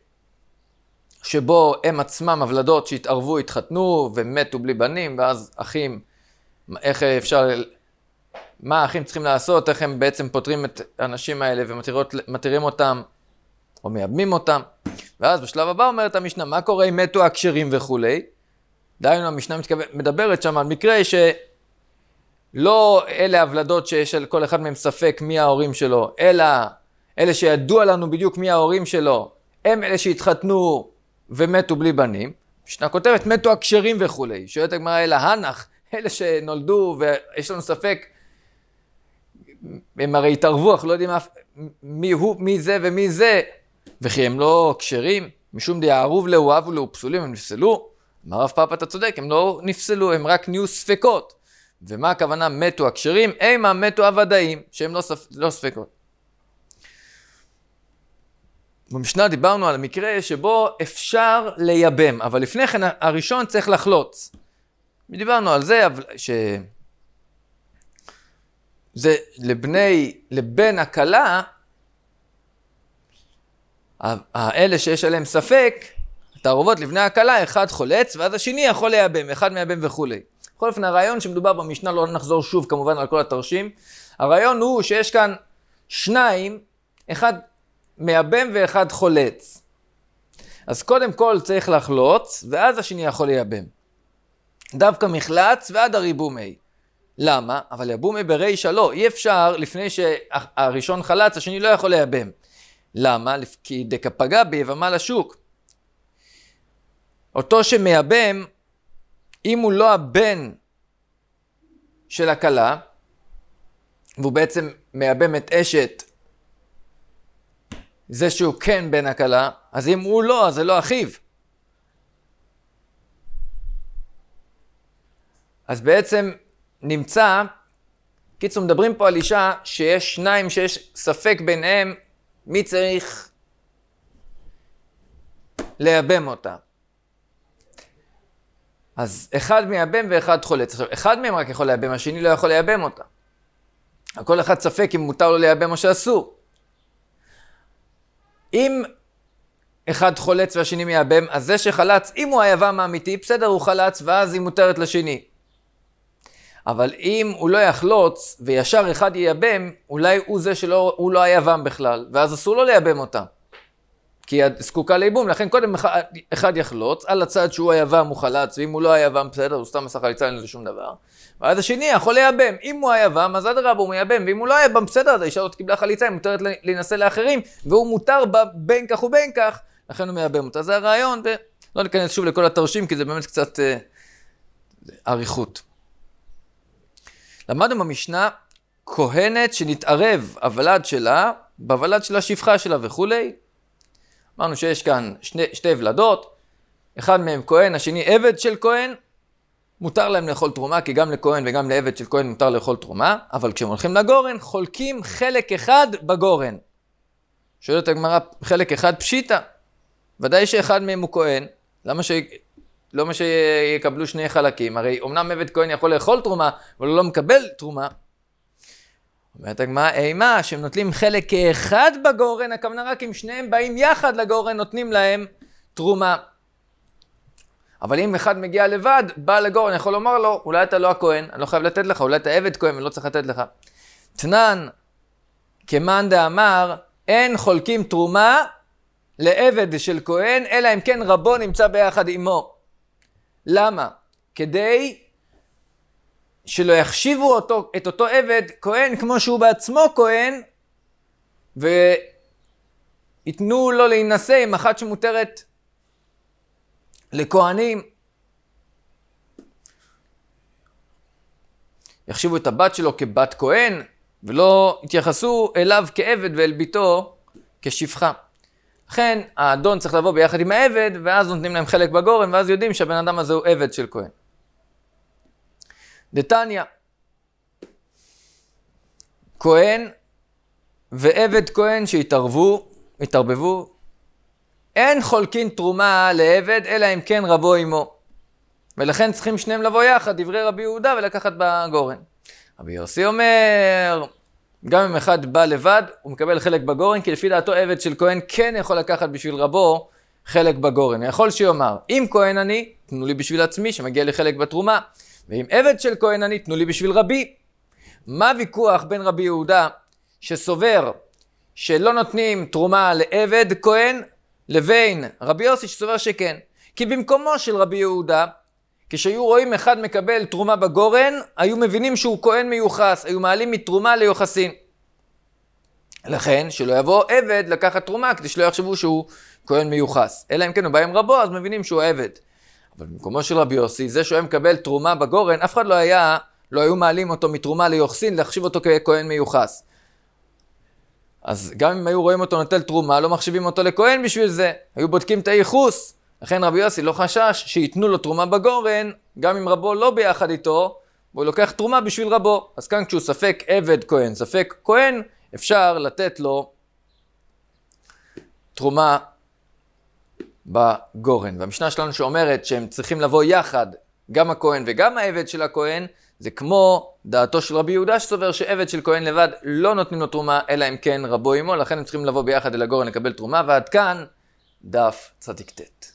שבו הם עצמם הבלדות שהתערבו, התחתנו ומתו בלי בנים, ואז אחים, מה האחים צריכים לעשות, איך הם בעצם פותרים את האנשים האלה ומתירים אותם או מייבמים אותם. ואז בשלב הבא אומרת המשנה, מה קורה אם מתו הכשרים וכולי? דהיינו, המשנה מדברת שם על מקרה שלא אלה הבלדות שיש על כל אחד מהם ספק מי ההורים שלו, אלא אלה שידוע לנו בדיוק מי ההורים שלו, הם אלה שהתחתנו ומתו בלי בנים. המשנה כותבת, מתו הכשרים וכולי. שואלת הגמרא, אלא הנח, אלה שנולדו ויש לנו ספק, הם הרי התערבו, אנחנו לא יודעים מי זה ומי זה, וכי הם לא כשרים, משום דיערוב לאו אבו לאו פסולים, הם נפסלו. אמר רב פאפא, אתה צודק, הם לא נפסלו, הם רק נהיו ספקות. ומה הכוונה מתו הכשרים? אימה מתו הוודאים, שהם לא ספקות. במשנה דיברנו על המקרה שבו אפשר לייבם, אבל לפני כן הראשון צריך לחלוץ. דיברנו על זה, זה לבן הכלה, האלה שיש עליהם ספק, התערובות לבני הכלה, אחד חולץ, ואז השני יכול לייבם, אחד מייבם וכו'. בכל אופן, הרעיון שמדובר במשנה, לא נחזור שוב כמובן על כל התרשים, הרעיון הוא שיש כאן שניים, אחד מייבם ואחד חולץ. אז קודם כל צריך לחלוץ, ואז השני יכול לייבם. דווקא מחלץ ועד הריבומי. למה? אבל יבומי ברישא לא. אי אפשר לפני שהראשון חלץ, השני לא יכול לייבם. למה? כי דקפגע ביבמה לשוק. אותו שמייבם, אם הוא לא הבן של הכלה, והוא בעצם מייבם את אשת, זה שהוא כן בן הכלה, אז אם הוא לא, אז זה לא אחיו. אז בעצם נמצא, קיצור מדברים פה על אישה שיש שניים שיש ספק ביניהם, מי צריך לייבם אותה. אז אחד מייבם ואחד חולץ. עכשיו, אחד מהם רק יכול לייבם, השני לא יכול לייבם אותה. כל אחד ספק אם מותר לו לייבם או שאסור. אם אחד חולץ והשני מייבם, אז זה שחלץ, אם הוא היבם האמיתי, בסדר, הוא חלץ, ואז היא מותרת לשני. אבל אם הוא לא יחלוץ, וישר אחד ייבם, אולי הוא זה שהוא לא היבם בכלל, ואז אסור לו לייבם אותה. כי היא זקוקה לייבום, לכן קודם אחד יחלוץ, על הצד שהוא היבם הוא חלץ, ואם הוא לא היבם, בסדר, הוא סתם עשה חליצה, אין לזה שום דבר. ואז השני יכול לייבם, אם הוא היבם, אז אדרבה הוא מייבם, ואם הוא לא היבם, בסדר, אז האישה הזאת קיבלה חליצה, היא מותרת להינשא לאחרים, והוא מותר בין כך ובין כך, לכן הוא מייבם אותה. זה הרעיון, ולא ניכנס שוב לכל התרשים, כי זה באמת קצת אריכות. למדנו במשנה, כהנת שנתערב הוולד שלה, בוולד של השפחה שלה וכולי. אמרנו שיש כאן שתי ולדות, אחד מהם כהן, השני עבד של כהן, מותר להם לאכול תרומה, כי גם לכהן וגם לעבד של כהן מותר לאכול תרומה, אבל כשהם הולכים לגורן, חולקים חלק אחד בגורן. שואלת הגמרא, חלק אחד פשיטה. ודאי שאחד מהם הוא כהן, למה שיקבלו שני חלקים? הרי אומנם עבד כהן יכול לאכול תרומה, אבל הוא לא מקבל תרומה. אומרת הגמרא, אימה, שהם נוטלים חלק אחד בגורן, הכוונה רק אם שניהם באים יחד לגורן, נותנים להם תרומה. אבל אם אחד מגיע לבד, בא לגורן, יכול לומר לו, אולי אתה לא הכהן, אני לא חייב לתת לך, אולי אתה עבד כהן, אני לא צריך לתת לך. תנן, כמאן דאמר, אין חולקים תרומה לעבד של כהן, אלא אם כן רבו נמצא ביחד עמו. למה? כדי שלא יחשיבו את אותו עבד כהן כמו שהוא בעצמו כהן, ויתנו לו להינשא עם אחת שמותרת לכהנים. יחשיבו את הבת שלו כבת כהן, ולא יתייחסו אליו כעבד ואל ביתו כשפחה. לכן האדון צריך לבוא ביחד עם העבד, ואז נותנים להם חלק בגורן, ואז יודעים שהבן אדם הזה הוא עבד של כהן. דתניא, כהן ועבד כהן שהתערבבו, אין חולקין תרומה לעבד, אלא אם כן רבו עמו. ולכן צריכים שניהם לבוא יחד, דברי רבי יהודה, ולקחת בגורן. רבי יוסי אומר, גם אם אחד בא לבד, הוא מקבל חלק בגורן, כי לפי דעתו עבד של כהן כן יכול לקחת בשביל רבו חלק בגורן. יכול שיאמר, אם כהן אני, תנו לי בשביל עצמי, שמגיע לי חלק בתרומה. ואם עבד של כהן אני, תנו לי בשביל רבי. מה ויכוח בין רבי יהודה, שסובר שלא נותנים תרומה לעבד כהן, לבין רבי יוסי שסובר שכן. כי במקומו של רבי יהודה, כשהיו רואים אחד מקבל תרומה בגורן, היו מבינים שהוא כהן מיוחס, היו מעלים מתרומה ליוחסין. לכן, שלא יבוא עבד לקחת תרומה, כדי שלא יחשבו שהוא כהן מיוחס. אלא אם כן הוא בא עם רבו, אז מבינים שהוא עבד. אבל במקומו של רבי יוסי, זה שהוא היה מקבל תרומה בגורן, אף אחד לא היו מעלים אותו מתרומה ליוחסין, להחשיב אותו ככהן מיוחס. אז גם אם היו רואים אותו נוטל תרומה, לא מחשיבים אותו לכהן בשביל זה. היו בודקים את הייחוס. לכן רבי יוסי לא חשש שיתנו לו תרומה בגורן, גם אם רבו לא ביחד איתו, והוא לוקח תרומה בשביל רבו. אז כאן כשהוא ספק עבד כהן, ספק כהן, אפשר לתת לו תרומה בגורן. והמשנה שלנו שאומרת שהם צריכים לבוא יחד, גם הכהן וגם העבד של הכהן, זה כמו דעתו של רבי יהודה שסובר שעבד של כהן לבד לא נותנים לו תרומה, אלא אם כן רבו עמו, לכן הם צריכים לבוא ביחד אל הגורן לקבל תרומה, ועד כאן דף צדיק ט'.